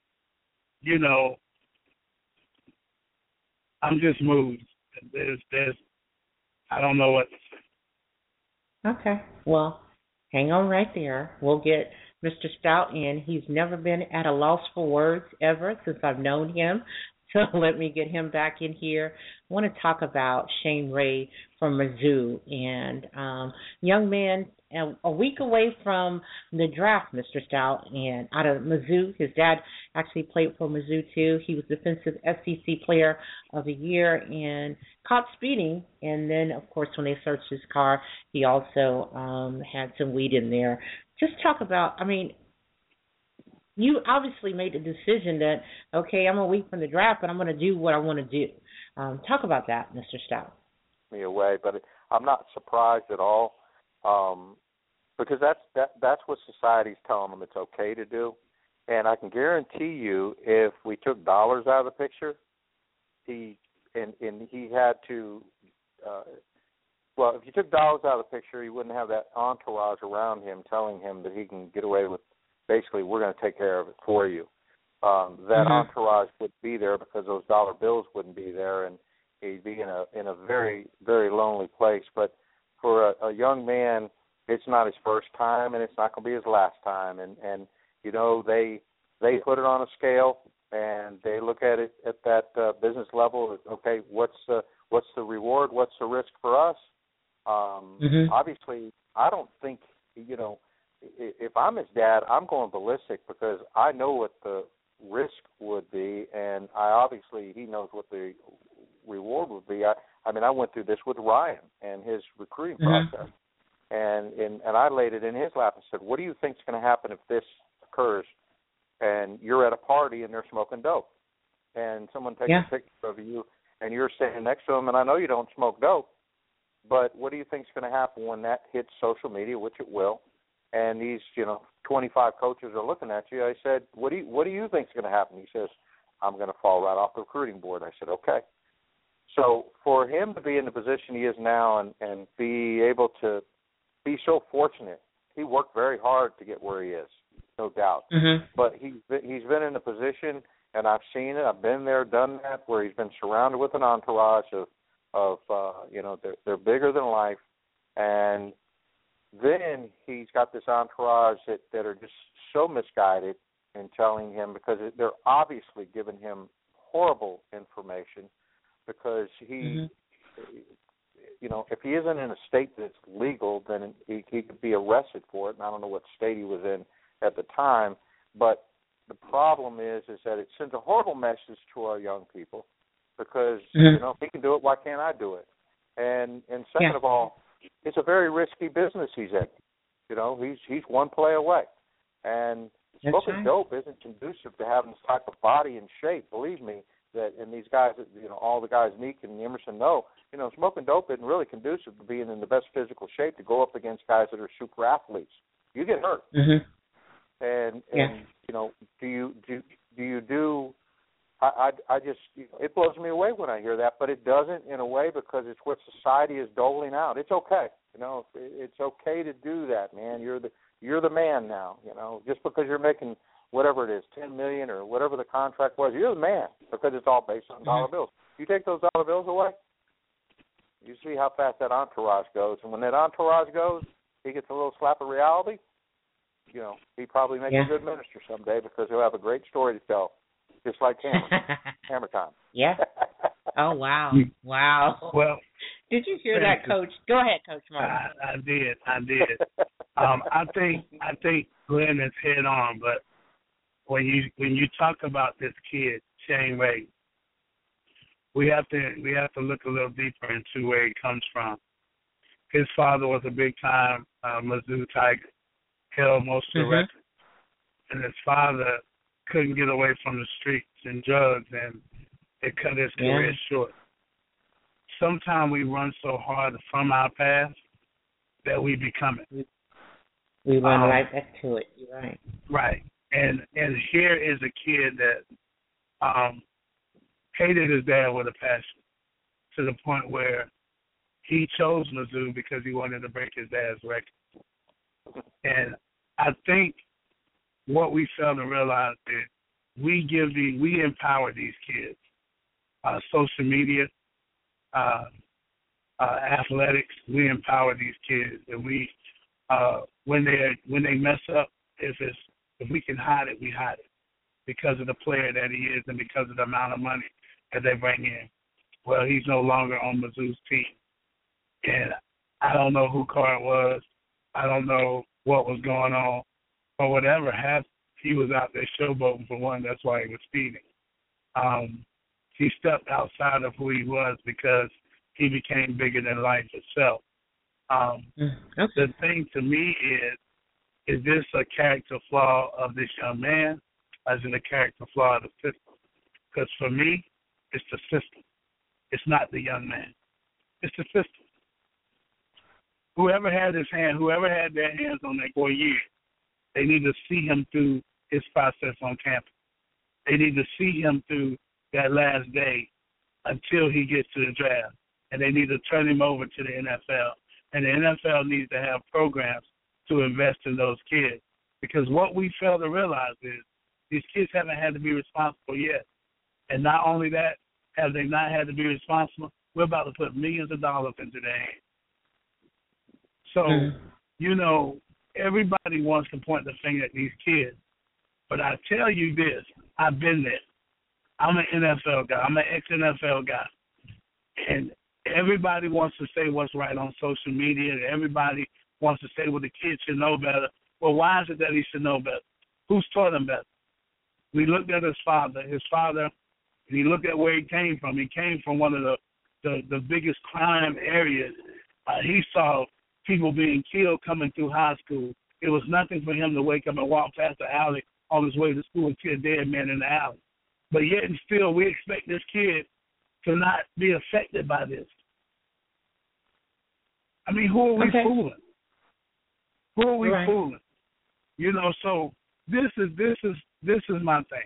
I'm just moved. There's I don't know what to say. Okay. Well, hang on right there. We'll get Mr. Stout in. He's never been at a loss for words ever since I've known him. So let me get him back in here. I want to talk about Shane Ray from Mizzou. And young man, a week away from the draft, Mr. Stout, and out of Mizzou. His dad actually played for Mizzou, too. He was Defensive SEC Player of the Year and caught speeding. And then, of course, when they searched his car, he also had some weed in there. Just talk about, you obviously made the decision that, okay, I'm a week from the draft, but I'm going to do what I want to do. Talk about that, Mr. Stout. Me away, but I'm not surprised at all, because that's what society's telling them it's okay to do. And I can guarantee you, if we took dollars out of the picture, he had to. If you took dollars out of the picture, he wouldn't have that entourage around him telling him that he can get away with. Basically, we're going to take care of it for you. That entourage would be there because those dollar bills wouldn't be there, and he'd be in a very, very lonely place. But for a young man, it's not his first time, and it's not going to be his last time. And they put it on a scale, and they look at it at that business level. Okay, what's the reward? What's the risk for us? Obviously, I don't think if I'm his dad, I'm going ballistic, because I know what the risk would be, and he knows what the reward would be. I went through this with Ryan and his recruiting process, and I laid it in his lap and said, what do you think is going to happen if this occurs, and you're at a party and they're smoking dope, and someone takes a picture of you, and you're standing next to them, and I know you don't smoke dope, but what do you think is going to happen when that hits social media, which it will? And these, 25 coaches are looking at you. I said, what do you think is going to happen? He says, I'm going to fall right off the recruiting board. I said, okay. So for him to be in the position he is now and be able to be so fortunate, he worked very hard to get where he is, no doubt. But he's been in a position, and I've seen it. I've been there, done that, where he's been surrounded with an entourage of they're bigger than life, and then he's got this entourage that are just so misguided in telling him, because they're obviously giving him horrible information, because he, if he isn't in a state that's legal, then he could be arrested for it. And I don't know what state he was in at the time, but the problem is that it sends a horrible message to our young people, because if he can do it, why can't I do it? And second of all, it's a very risky business he's in. He's one play away. And smoking dope isn't conducive to having this type of body and shape. Believe me, and these guys, all the guys Meek and Emerson know, smoking dope isn't really conducive to being in the best physical shape to go up against guys that are super athletes. You get hurt. And do you do? I just, it blows me away when I hear that, but it doesn't in a way, because it's what society is doling out. It's okay, it's okay to do that, man. You're the man now, just because you're making whatever it is, $10 million or whatever the contract was, you're the man, because it's all based on dollar bills. You take those dollar bills away, you see how fast that entourage goes, and when that entourage goes, he gets a little slap of reality. he probably makes a good minister someday because he'll have a great story to tell, just like Hammer Time. Yeah. Oh, wow. Wow. Well, did you hear that, Coach? Go ahead, Coach Martin. I did. I think Glenn is head on, but when you talk about this kid, Shane Ray, we have to look a little deeper into where he comes from. His father was a big time Mizzou Tiger, held most of the records, and his father couldn't get away from the streets and drugs, and it cut his career short. Sometimes we run so hard from our past that we become it. We run right back to it. You're right. Right. And here is a kid that hated his dad with a passion to the point where he chose Mizzou because he wanted to break his dad's record. And I think what we fail to realize is we empower these kids. Social media, athletics, we empower these kids, and we when they mess up, if we can hide it, we hide it because of the player that he is and because of the amount of money that they bring in. Well, he's no longer on Mizzou's team, and I don't know who Card was. I don't know what was going on, but whatever happened, he was out there showboating for one. That's why he was speeding. He stepped outside of who he was because he became bigger than life itself. The thing to me is this a character flaw of this young man, or is it a character flaw of the system? Because for me, it's the system. It's not the young man. It's the system. Whoever had their hands on that for years, they need to see him through his process on campus. They need to see him through that last day until he gets to the draft. And they need to turn him over to the NFL. And the NFL needs to have programs to invest in those kids. Because what we fail to realize is these kids haven't had to be responsible yet. And not only that, have they not had to be responsible, we're about to put millions of dollars into their hands. So, everybody wants to point the finger at these kids. But I tell you this, I've been there. I'm an NFL guy. I'm an ex-NFL guy. And everybody wants to say what's right on social media. And everybody wants to say, well, the kid should know better. Well, why is it that he should know better? Who's taught him better? We looked at his father. His father, and he looked at where he came from. He came from one of the biggest crime areas. He saw people being killed coming through high school. It was nothing for him to wake up and walk past the alley on his way to school and see a dead man in the alley. But yet and still, we expect this kid to not be affected by this. I mean, who are we fooling? Who are we fooling? So this is my thing.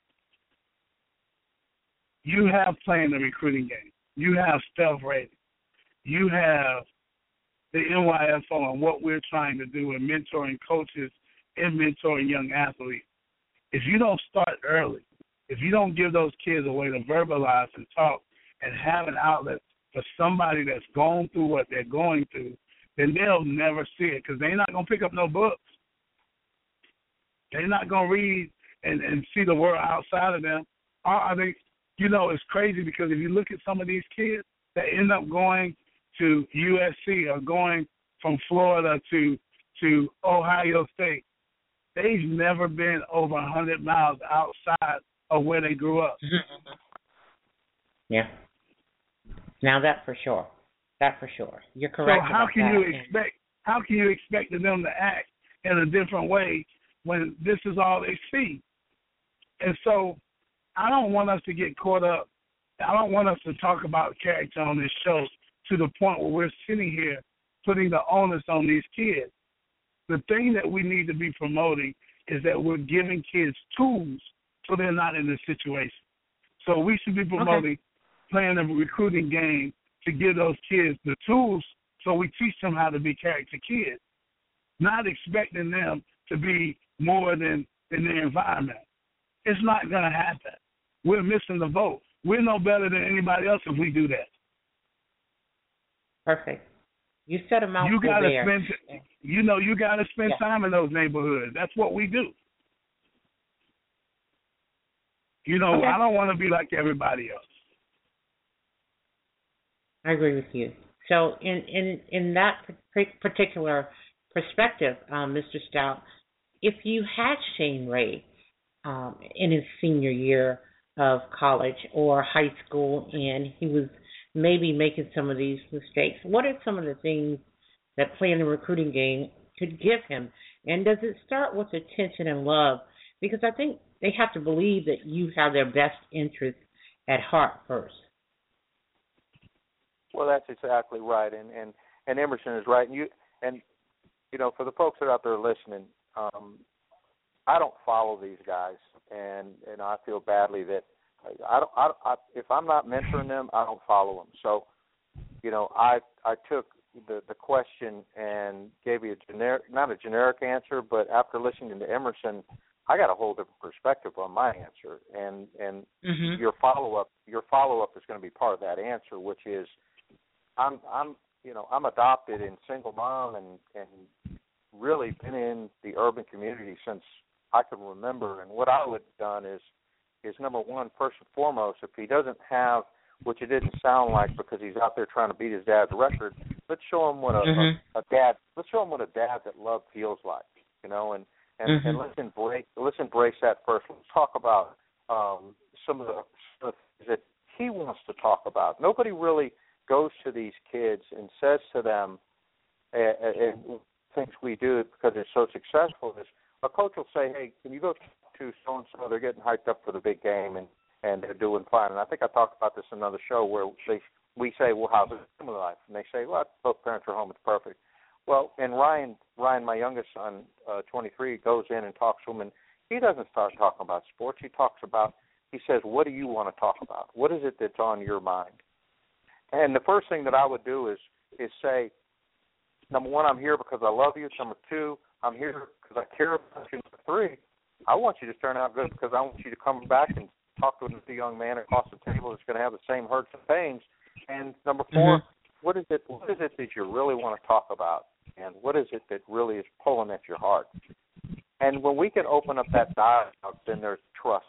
You have playing the recruiting game. You have stealth rating. You have the NYFO and what we're trying to do in mentoring coaches and mentoring young athletes. If you don't start early, if you don't give those kids a way to verbalize and talk and have an outlet for somebody that's gone through what they're going through, then they'll never see it because they're not going to pick up no books. They're not going to read and see the world outside of them. Are they? It's crazy because if you look at some of these kids that end up going to USC or going from Florida to Ohio State, they've never been over 100 miles outside of where they grew up. Yeah. Now that for sure. You're correct. So how can you expect them to act in a different way when this is all they see? And so I don't want us to get caught up. I don't want us to talk about character on this show to the point where we're sitting here putting the onus on these kids. The thing that we need to be promoting is that we're giving kids tools so they're not in this situation. So we should be promoting playing the recruiting game to give those kids the tools so we teach them how to be character kids, not expecting them to be more than in their environment. It's not going to happen. We're missing the vote. We're no better than anybody else if we do that. Perfect. You set a mouthful there. You know, you got to spend time in those neighborhoods. That's what we do. You know, I don't want to be like everybody else. I agree with you. So in that particular perspective, Mr. Stout, if you had Shane Ray in his senior year of college or high school and he was maybe making some of these mistakes, what are some of the things that playing the recruiting game could give him? And does it start with attention and love? Because I think they have to believe that you have their best interest at heart first. Well, that's exactly right, and Emerson is right. And you know, for the folks that are out there listening, I don't follow these guys, and I feel badly that if I'm not mentoring them, I don't follow them. So, you know, I took the question and gave you not a generic answer, but after listening to Emerson, I got a whole different perspective on my answer, and your follow up is going to be part of that answer, which is I'm adopted and single mom and really been in the urban community since I can remember. And what I would have done is number one, first and foremost, if he doesn't have, which it didn't sound like because he's out there trying to beat his dad's record, let's show him what a dad that love feels like, you know, and let's embrace that first. Let's talk about some of the things that he wants to talk about. Nobody really goes to these kids and says to them, and things we do because they're so successful is a coach will say, hey, can you go to so-and-so? They're getting hyped up for the big game, and they're doing fine. And I think I talked about this in another show where we say, well, how's the family life? And they say, well, both parents are home. It's perfect. Well, and Ryan, my youngest son, 23, goes in and talks to him, and he doesn't start talking about sports. He says, what do you want to talk about? What is it that's on your mind? And the first thing that I would do is say, number one, I'm here because I love you. Number two, I'm here because I care about you. Number three, I want you to turn out good because I want you to come back and talk to the young man across the table that's going to have the same hurts and pains. And number four, what is it that you really want to talk about? And what is it that really is pulling at your heart? And when we can open up that dialogue, then there's trust.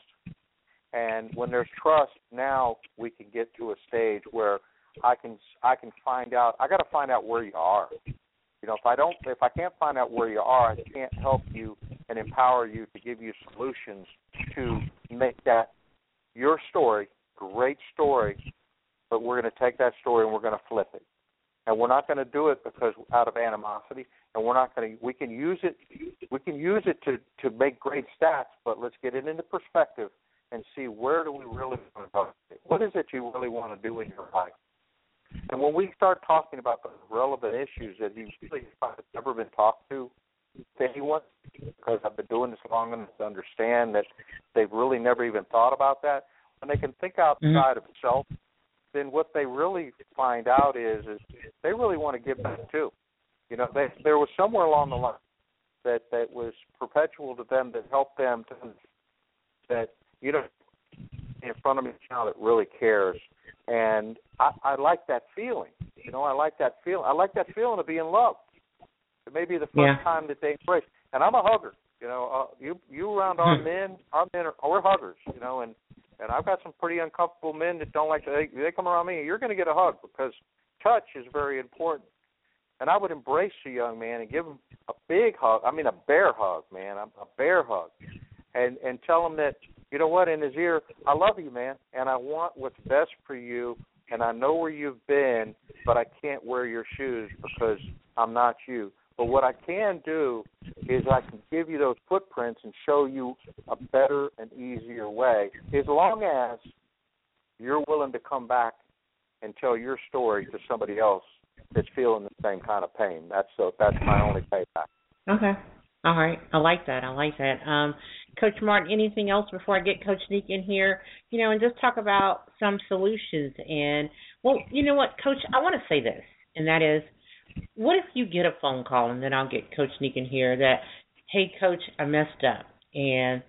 And when there's trust, now we can get to a stage where I can find out. I got to find out where you are. You know, if I can't find out where you are, I can't help you and empower you to give you solutions to make that your story, great story. But we're going to take that story and we're going to flip it. And we're not going to do it because out of animosity, and we're not going to. We can use it. We can use it to make great stats. But let's get it into perspective and see where do we really want to go. What is it you really want to do in your life? And when we start talking about the relevant issues that you really have never been talked to anyone, because I've been doing this long enough to understand that they've really never even thought about that, when they can think outside of self, then what they really find out is they really want to give back too. You know, there was somewhere along the line that was perpetual to them that helped them to that, you know, in front of me now that really cares. And I like that feeling. You know, I like that feeling. I like that feeling of being loved. It may be the first time that they embrace. And I'm a hugger. You know, you around our men we're huggers. You know, and I've got some pretty uncomfortable men that don't like to. They come around me, you're going to get a hug because touch is very important. And I would embrace a young man and give him a big hug. I mean, a bear hug, man. A bear hug, and tell him that, you know what, in his ear, I love you, man, and I want what's best for you, and I know where you've been, but I can't wear your shoes because I'm not you. But what I can do is I can give you those footprints and show you a better and easier way, as long as you're willing to come back and tell your story to somebody else that's feeling the same kind of pain. That's my only payback. Okay. All right. I like that. Coach Martin, anything else before I get Coach Neek in here? You know, and just talk about some solutions. And, well, you know what, Coach, I want to say this, and that is, what if you get a phone call, and then I'll get Coach Neek in here, that, hey, Coach, I messed up, and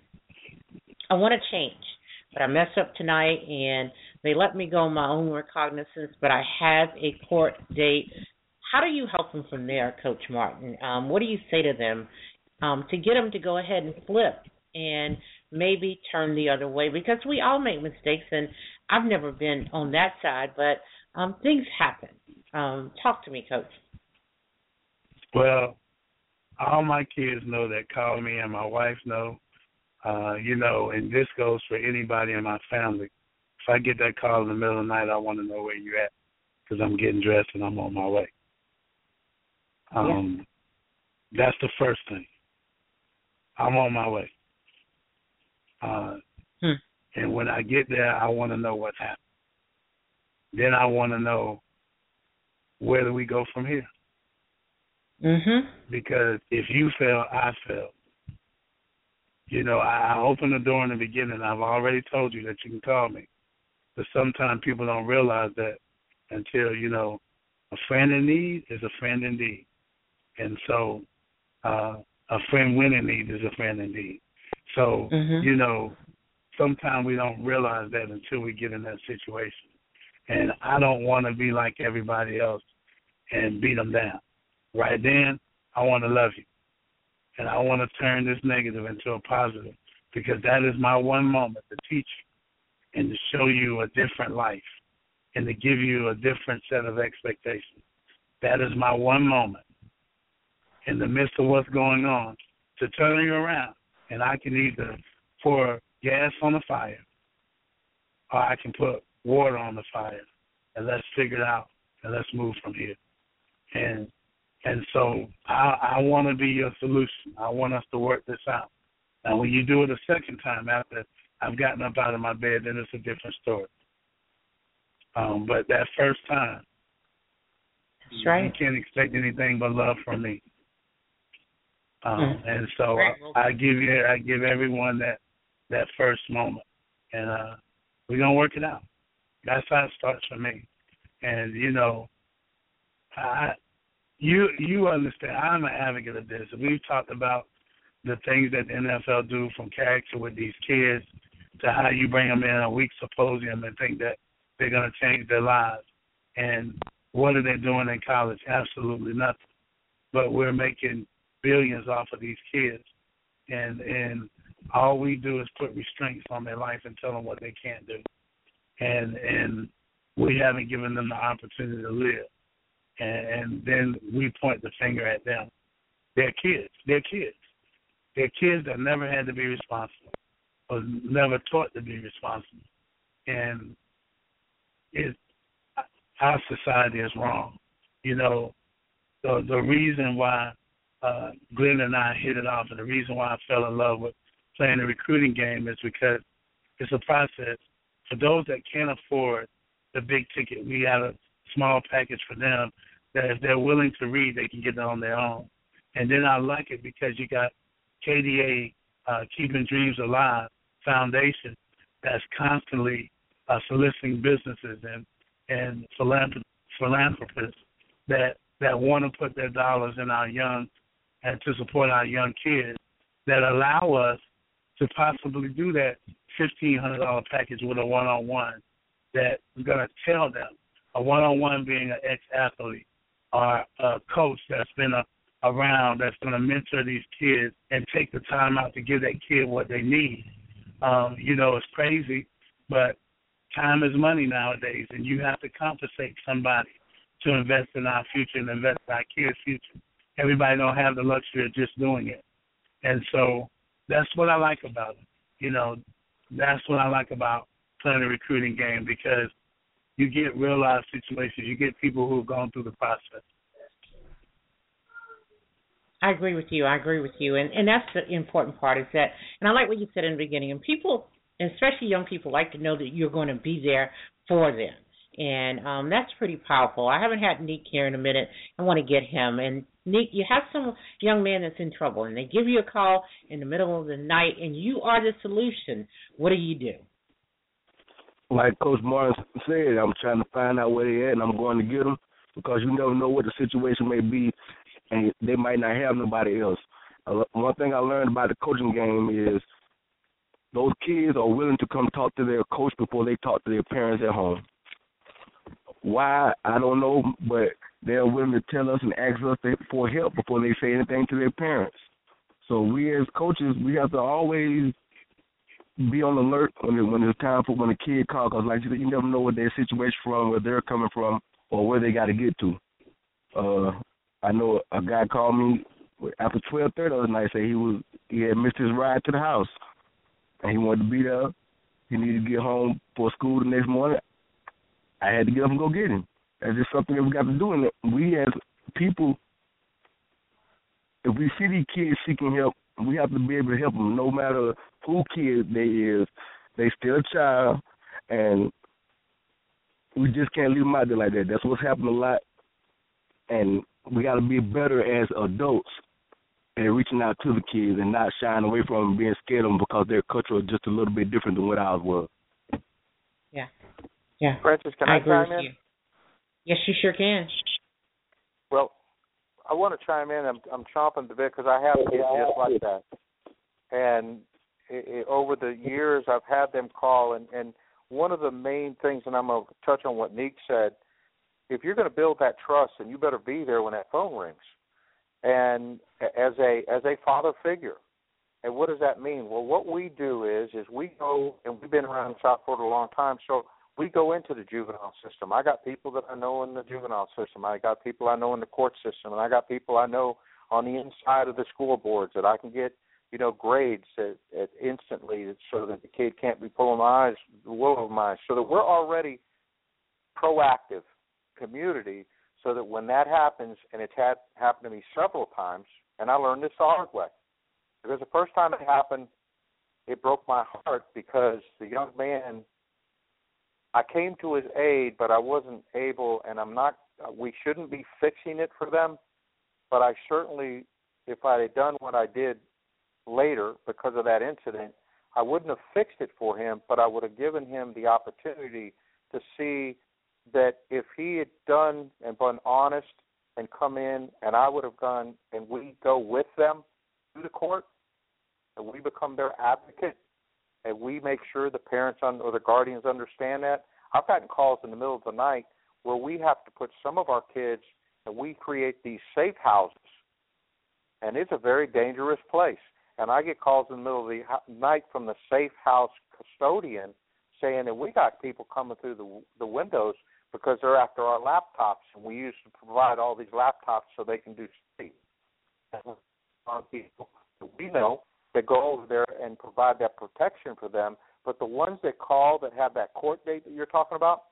I want to change, but I messed up tonight, and they let me go on my own recognizance, but I have a court date. how do you help them from there, Coach Martin? What do you say to them to get them to go ahead and flip and maybe turn the other way? Because we all make mistakes, and I've never been on that side, but things happen. Talk to me, Coach. Well, all my kids know that call me, and my wife know, and this goes for anybody in my family. If I get that call in the middle of the night, I want to know where you're at because I'm getting dressed and I'm on my way. That's the first thing. I'm on my way. And when I get there, I want to know what's happening. Then I want to know, where do we go from here? Because if you fail, I fail. I opened the door in the beginning. I've already told you that you can call me. But sometimes people don't realize that until, a friend in need is a friend indeed. And so a friend when in need is a friend indeed. So, sometimes we don't realize that until we get in that situation. And I don't want to be like everybody else and beat them down. Right then, I want to love you. And I want to turn this negative into a positive because that is my one moment to teach you and to show you a different life and to give you a different set of expectations. That is my one moment in the midst of what's going on to turn you around. And I can either pour gas on the fire or I can put water on the fire and let's figure it out and let's move from here. And so I want to be your solution. I want us to work this out. Now, when you do it a second time after I've gotten up out of my bed, then it's a different story. But that first time, that's right. You can't expect anything but love from me. And so I give everyone that first moment, and we're gonna work it out. That's how it starts for me. And you understand. I'm an advocate of this. We've talked about the things that the NFL do from character with these kids to how you bring them in a week symposium and think that they're going to change their lives. And what are they doing in college? Absolutely nothing. But we're making billions off of these kids. And all we do is put restraints on their life and tell them what they can't do. And we haven't given them the opportunity to live. And then we point the finger at them. They're kids. They're kids that never had to be responsible or never taught to be responsible. And our society is wrong. The reason why Glenn and I hit it off and the reason why I fell in love with playing the recruiting game is because it's a process. For those that can't afford the big ticket, we have a small package for them that if they're willing to read, they can get it on their own. And then I like it because you got KDA, Keeping Dreams Alive Foundation, that's constantly soliciting businesses and philanthropists that want to put their dollars in our young and to support our young kids that allow us to possibly do that $1,500 package with a one-on-one that is going to tell them, a one-on-one being an ex-athlete or a coach that's been around that's going to mentor these kids and take the time out to give that kid what they need. It's crazy, but time is money nowadays, and you have to compensate somebody to invest in our future and invest in our kids' future. Everybody don't have the luxury of just doing it. And so that's what I like about it. That's what I like about playing a recruiting game because you get real-life situations. You get people who have gone through the process. I agree with you. And that's the important part is that, and I like what you said in the beginning, and people, especially young people, like to know that you're going to be there for them. And that's pretty powerful. I haven't had Nick here in a minute. I want to get him. And, Nick, you have some young man that's in trouble, and they give you a call in the middle of the night, and you are the solution. What do you do? Like Coach Martin said, I'm trying to find out where they're at, and I'm going to get them because you never know what the situation may be, and they might not have nobody else. One thing I learned about the coaching game is those kids are willing to come talk to their coach before they talk to their parents at home. Why, I don't know, but they're willing to tell us and ask us for help before they say anything to their parents. So we as coaches, we have to always be on alert when it's time for when a kid calls, because like you said, you never know what their situation from, where they're coming from, or where they got to get to. I know a guy called me after 12:30 the other night, say he had missed his ride to the house, and he wanted to be there. He needed to get home for school the next morning. I had to get up and go get him. That's just something that we got to do. And we as people, if we see these kids seeking help, we have to be able to help them, no matter who kid they is. They still a child, and we just can't leave them out there like that. That's what's happened a lot, and we got to be better as adults at reaching out to the kids and not shying away from them, being scared of them because their culture is just a little bit different than what ours was. Yeah. Francis, can I chime in? Yes, you sure can. Well, I want to chime in. I'm chomping the bit because I have kids just like that. And over the years, I've had them call. And one of the main things, and I'm going to touch on what Neek said, if you're going to build that trust, then you better be there when that phone rings. And as a father figure. And what does that mean? Well, what we do is we go, and we've been around South Florida a long time, so we go into the juvenile system. I got people that I know in the juvenile system. I got people I know in the court system. And I got people I know on the inside of the school boards that I can get, grades at instantly so that the kid can't be pulling the wool over my eyes. So that we're already proactive community so that when that happens, and it's happened to me several times, and I learned this the hard way. Because the first time it happened, it broke my heart because the young man, I came to his aid, but I wasn't able, and we shouldn't be fixing it for them, but I certainly, if I had done what I did later because of that incident, I wouldn't have fixed it for him, but I would have given him the opportunity to see that if he had done and been honest and come in, and I would have gone, and we go with them to the court, and we become their advocate, and we make sure the parents or the guardians understand that. I've gotten calls in the middle of the night where we have to put some of our kids, and we create these safe houses, and it's a very dangerous place. And I get calls in the middle of the night from the safe house custodian saying that we got people coming through the windows because they're after our laptops, and we used to provide all these laptops so they can do study. People that we know that go over there and provide that protection for them, but the ones that call that have that court date that you're talking about,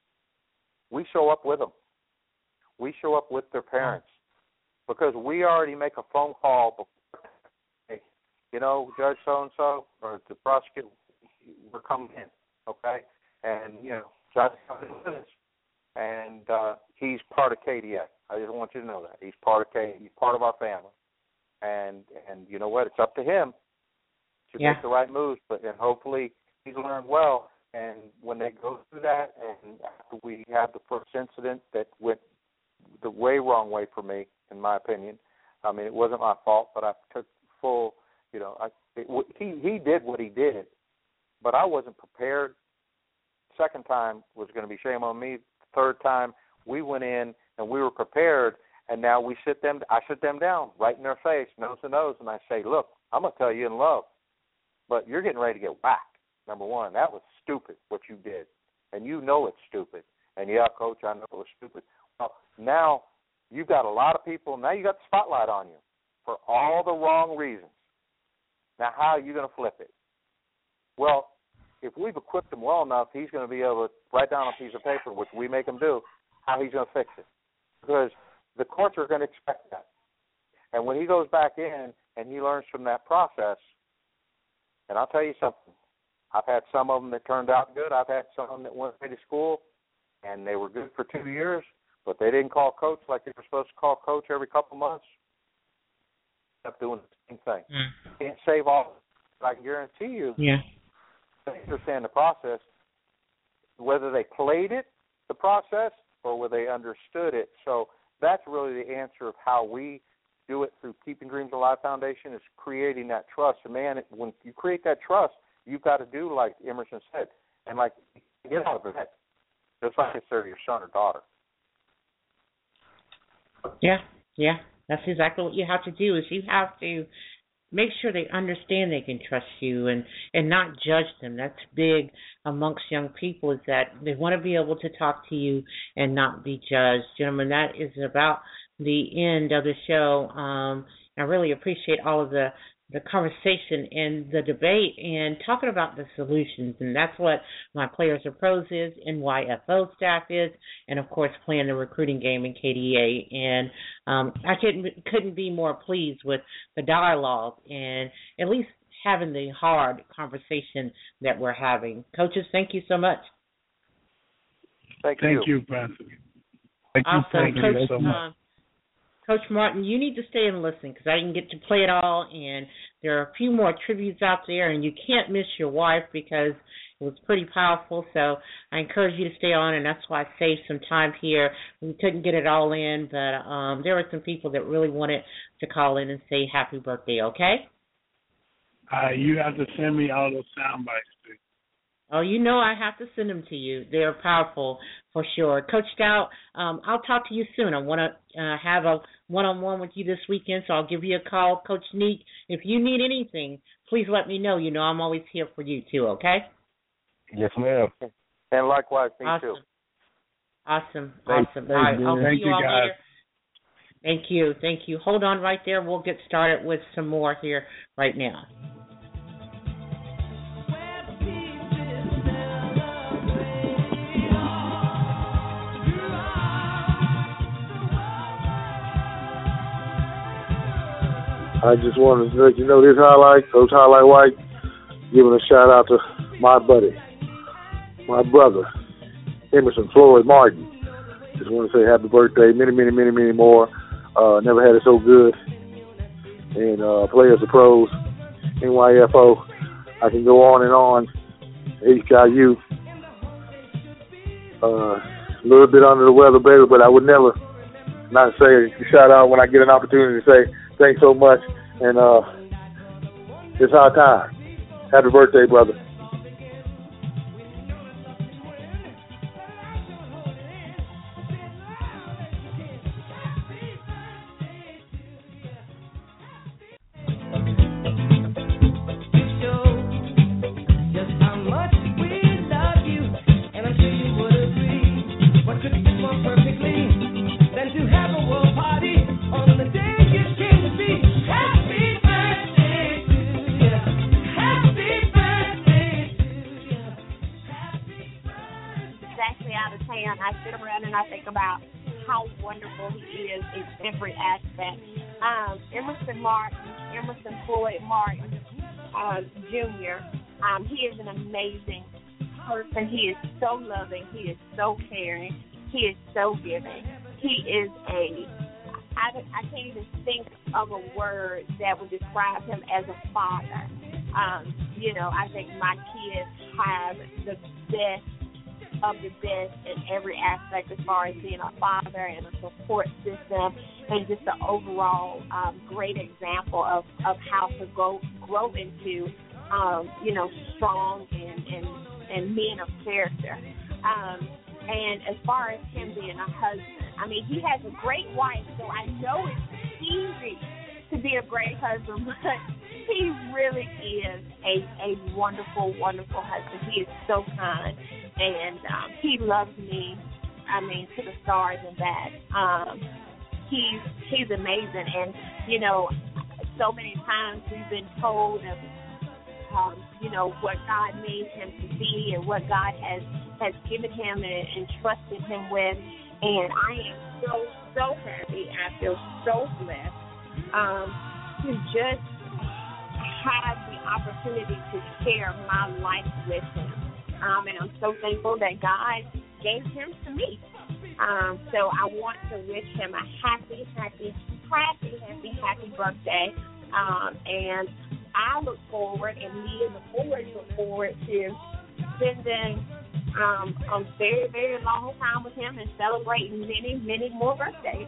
we show up with them. We show up with their parents because we already make a phone call before, Judge so-and-so or the prosecutor, we're coming in, okay? And, Judge coming with us. And he's part of KDA. I just want you to know that. He's part of KDA. He's part of our family. And you know what? It's up to him to make the right moves. And hopefully he's learned well. And when they go through that, and after we had the first incident that went the way wrong way for me, in my opinion. I mean, it wasn't my fault, but I took full, he did what he did, but I wasn't prepared. Second time was going to be shame on me. Third time, we went in and we were prepared, and now I sit them down right in their face, nose to nose, and I say, look, I'm going to tell you in love, but you're getting ready to get whacked, number one. That was stupid, what you did, and you know it's stupid. And, yeah, Coach, I know it was stupid. Well, now you've got a lot of people, now you got the spotlight on you for all the wrong reasons. Now how are you going to flip it? Well, if we've equipped him well enough, he's going to be able to write down a piece of paper, which we make him do, how he's going to fix it. Because the courts are going to expect that. And when he goes back in and he learns from that process, and I'll tell you something, I've had some of them that turned out good. I've had some of them that went to school, and they were good for 2 years, but they didn't call coach like they were supposed to call coach every couple months. Kept doing the same thing. Can't save all, but I can guarantee you, they understand the process, whether they played it, the process, or whether they understood it. So that's really the answer of how we do it through Keeping Dreams Alive Foundation, is creating that trust. And, man, when you create that trust, you've got to do like Emerson said, and like get out of it, just like if they're your son or daughter. Yeah. That's exactly what you have to do. Is you have to make sure they understand they can trust you and not judge them. That's big amongst young people, is that they want to be able to talk to you and not be judged. Gentlemen, that is about the end of the show. I really appreciate all of the conversation and the debate and talking about the solutions. And that's what my Players Are Pros is, NYFO staff is, and, of course, playing the recruiting game in KDA. And I couldn't be more pleased with the dialogue and at least having the hard conversation that we're having. Coaches, thank you so much. Thank you, Francis. Awesome. Thank you so much. Coach Martin, you need to stay and listen because I didn't get to play it all, and there are a few more tributes out there, and you can't miss your wife because it was pretty powerful. So I encourage you to stay on, and that's why I saved some time here. We couldn't get it all in, but there were some people that really wanted to call in and say happy birthday, okay? You have to send me all those sound bites, too. Oh, you know I have to send them to you. They're powerful for sure. Coach Stout, I'll talk to you soon. I want to have a one-on-one with you this weekend, so I'll give you a call. Coach Neek, if you need anything, please let me know. You know I'm always here for you too, okay? Yes, ma'am. And likewise, me too. Awesome. All right, I'll see you all guys. later. Thank you. Hold on right there. We'll get started with some more here right now. I just wanted to let you know this highlight, Coach Highlight White, giving a shout out to my buddy, my brother, Emerson Floyd Martin. Just want to say happy birthday, many, many, many, many more. Never had it so good. And Players Are Pros, NYFO. I can go on and on. HIU. A little bit under the weather, baby, but I would never not say a shout out when I get an opportunity to say thanks so much, and it's our time. Happy birthday, brother. I sit around and I think about how wonderful he is in every aspect. Emerson Floyd Martin Jr., he is an amazing person. He is so loving. He is so caring. He is so giving. He is I can't even think of a word that would describe him as a father. I think my kids have the best of the best in every aspect as far as being a father and a support system and just an overall great example of how to grow into, strong and men of character. And as far as him being a husband, he has a great wife, so I know it's easy to be a great husband, but he really is a wonderful, wonderful husband. He is so kind, and he loves me, to the stars and back. He's amazing, and, so many times we've been told of, what God made him to be and what God has given him and entrusted him with, and I am so happy. I feel so blessed to just have the opportunity to share my life with him. And I'm so thankful that God gave him to me. So I want to wish him a happy birthday. And I look forward, and me and the boys look forward to spending a very, very long time with him and celebrating many, many more birthdays.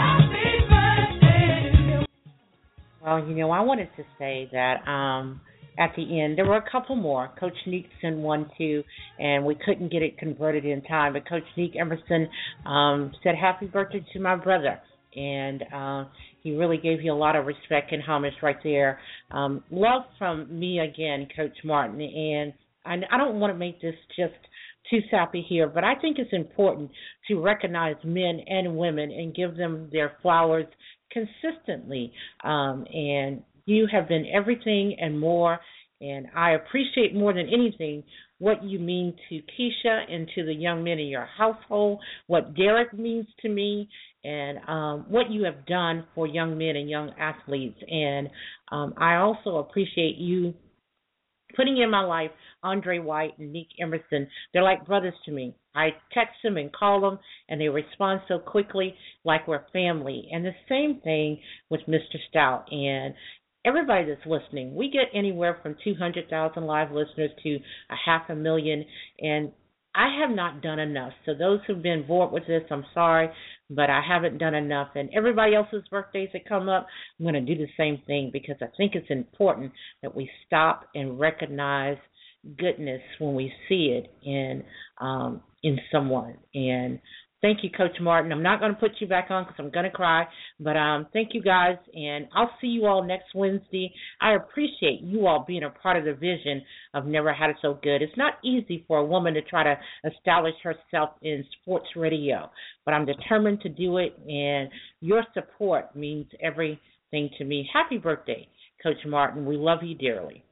Well, I wanted to say that at the end. There were a couple more. Coach Neek sent one too, and we couldn't get it converted in time. But Coach Neek Emerson said, "Happy birthday to my brother." And he really gave you a lot of respect and homage right there. Love from me again, Coach Martin. And I don't want to make this just too sappy here, but I think it's important to recognize men and women and give them their flowers consistently. And you have been everything and more, and I appreciate more than anything what you mean to Keisha and to the young men in your household, what Derek means to me, and what you have done for young men and young athletes. And I also appreciate you putting in my life Andre White and Neek Emerson. They're like brothers to me. I text them and call them, and they respond so quickly like we're family. And the same thing with Mr. Stout. And everybody that's listening, we get anywhere from 200,000 live listeners to 500,000, and I have not done enough. So those who've been bored with this, I'm sorry, but I haven't done enough. And everybody else's birthdays that come up, I'm going to do the same thing because I think it's important that we stop and recognize goodness when we see it in someone. And thank you, Coach Martin. I'm not going to put you back on because I'm going to cry, but thank you guys, and I'll see you all next Wednesday. I appreciate you all being a part of the vision of Never Had It So Good. It's not easy for a woman to try to establish herself in sports radio, but I'm determined to do it, and your support means everything to me. Happy birthday, Coach Martin. We love you dearly.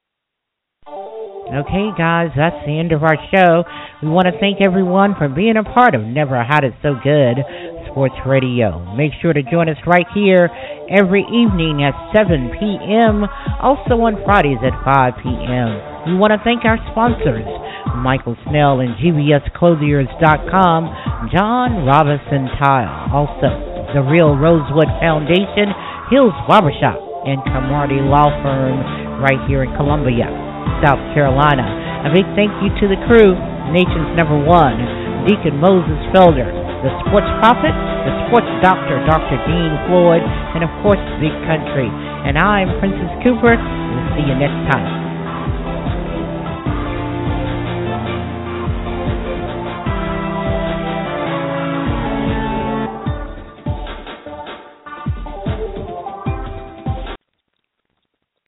Okay, guys, that's the end of our show. We want to thank everyone for being a part of Never Had It So Good Sports Radio. Make sure to join us right here every evening at 7 p.m., also on Fridays at 5 p.m. We want to thank our sponsors, Michael Snell and GBSClothiers.com, John Robinson Tile, also the Real Rosewood Foundation, Hills Barbershop, and Camardi Law Firm right here in Columbia, South Carolina. A big thank you to the crew, Nation's number one, Deacon Moses Felder, the Sports Prophet, the Sports Doctor, Dr. Dean Floyd, and of course, Big Country. And I'm Princess Cooper. We'll see you next time.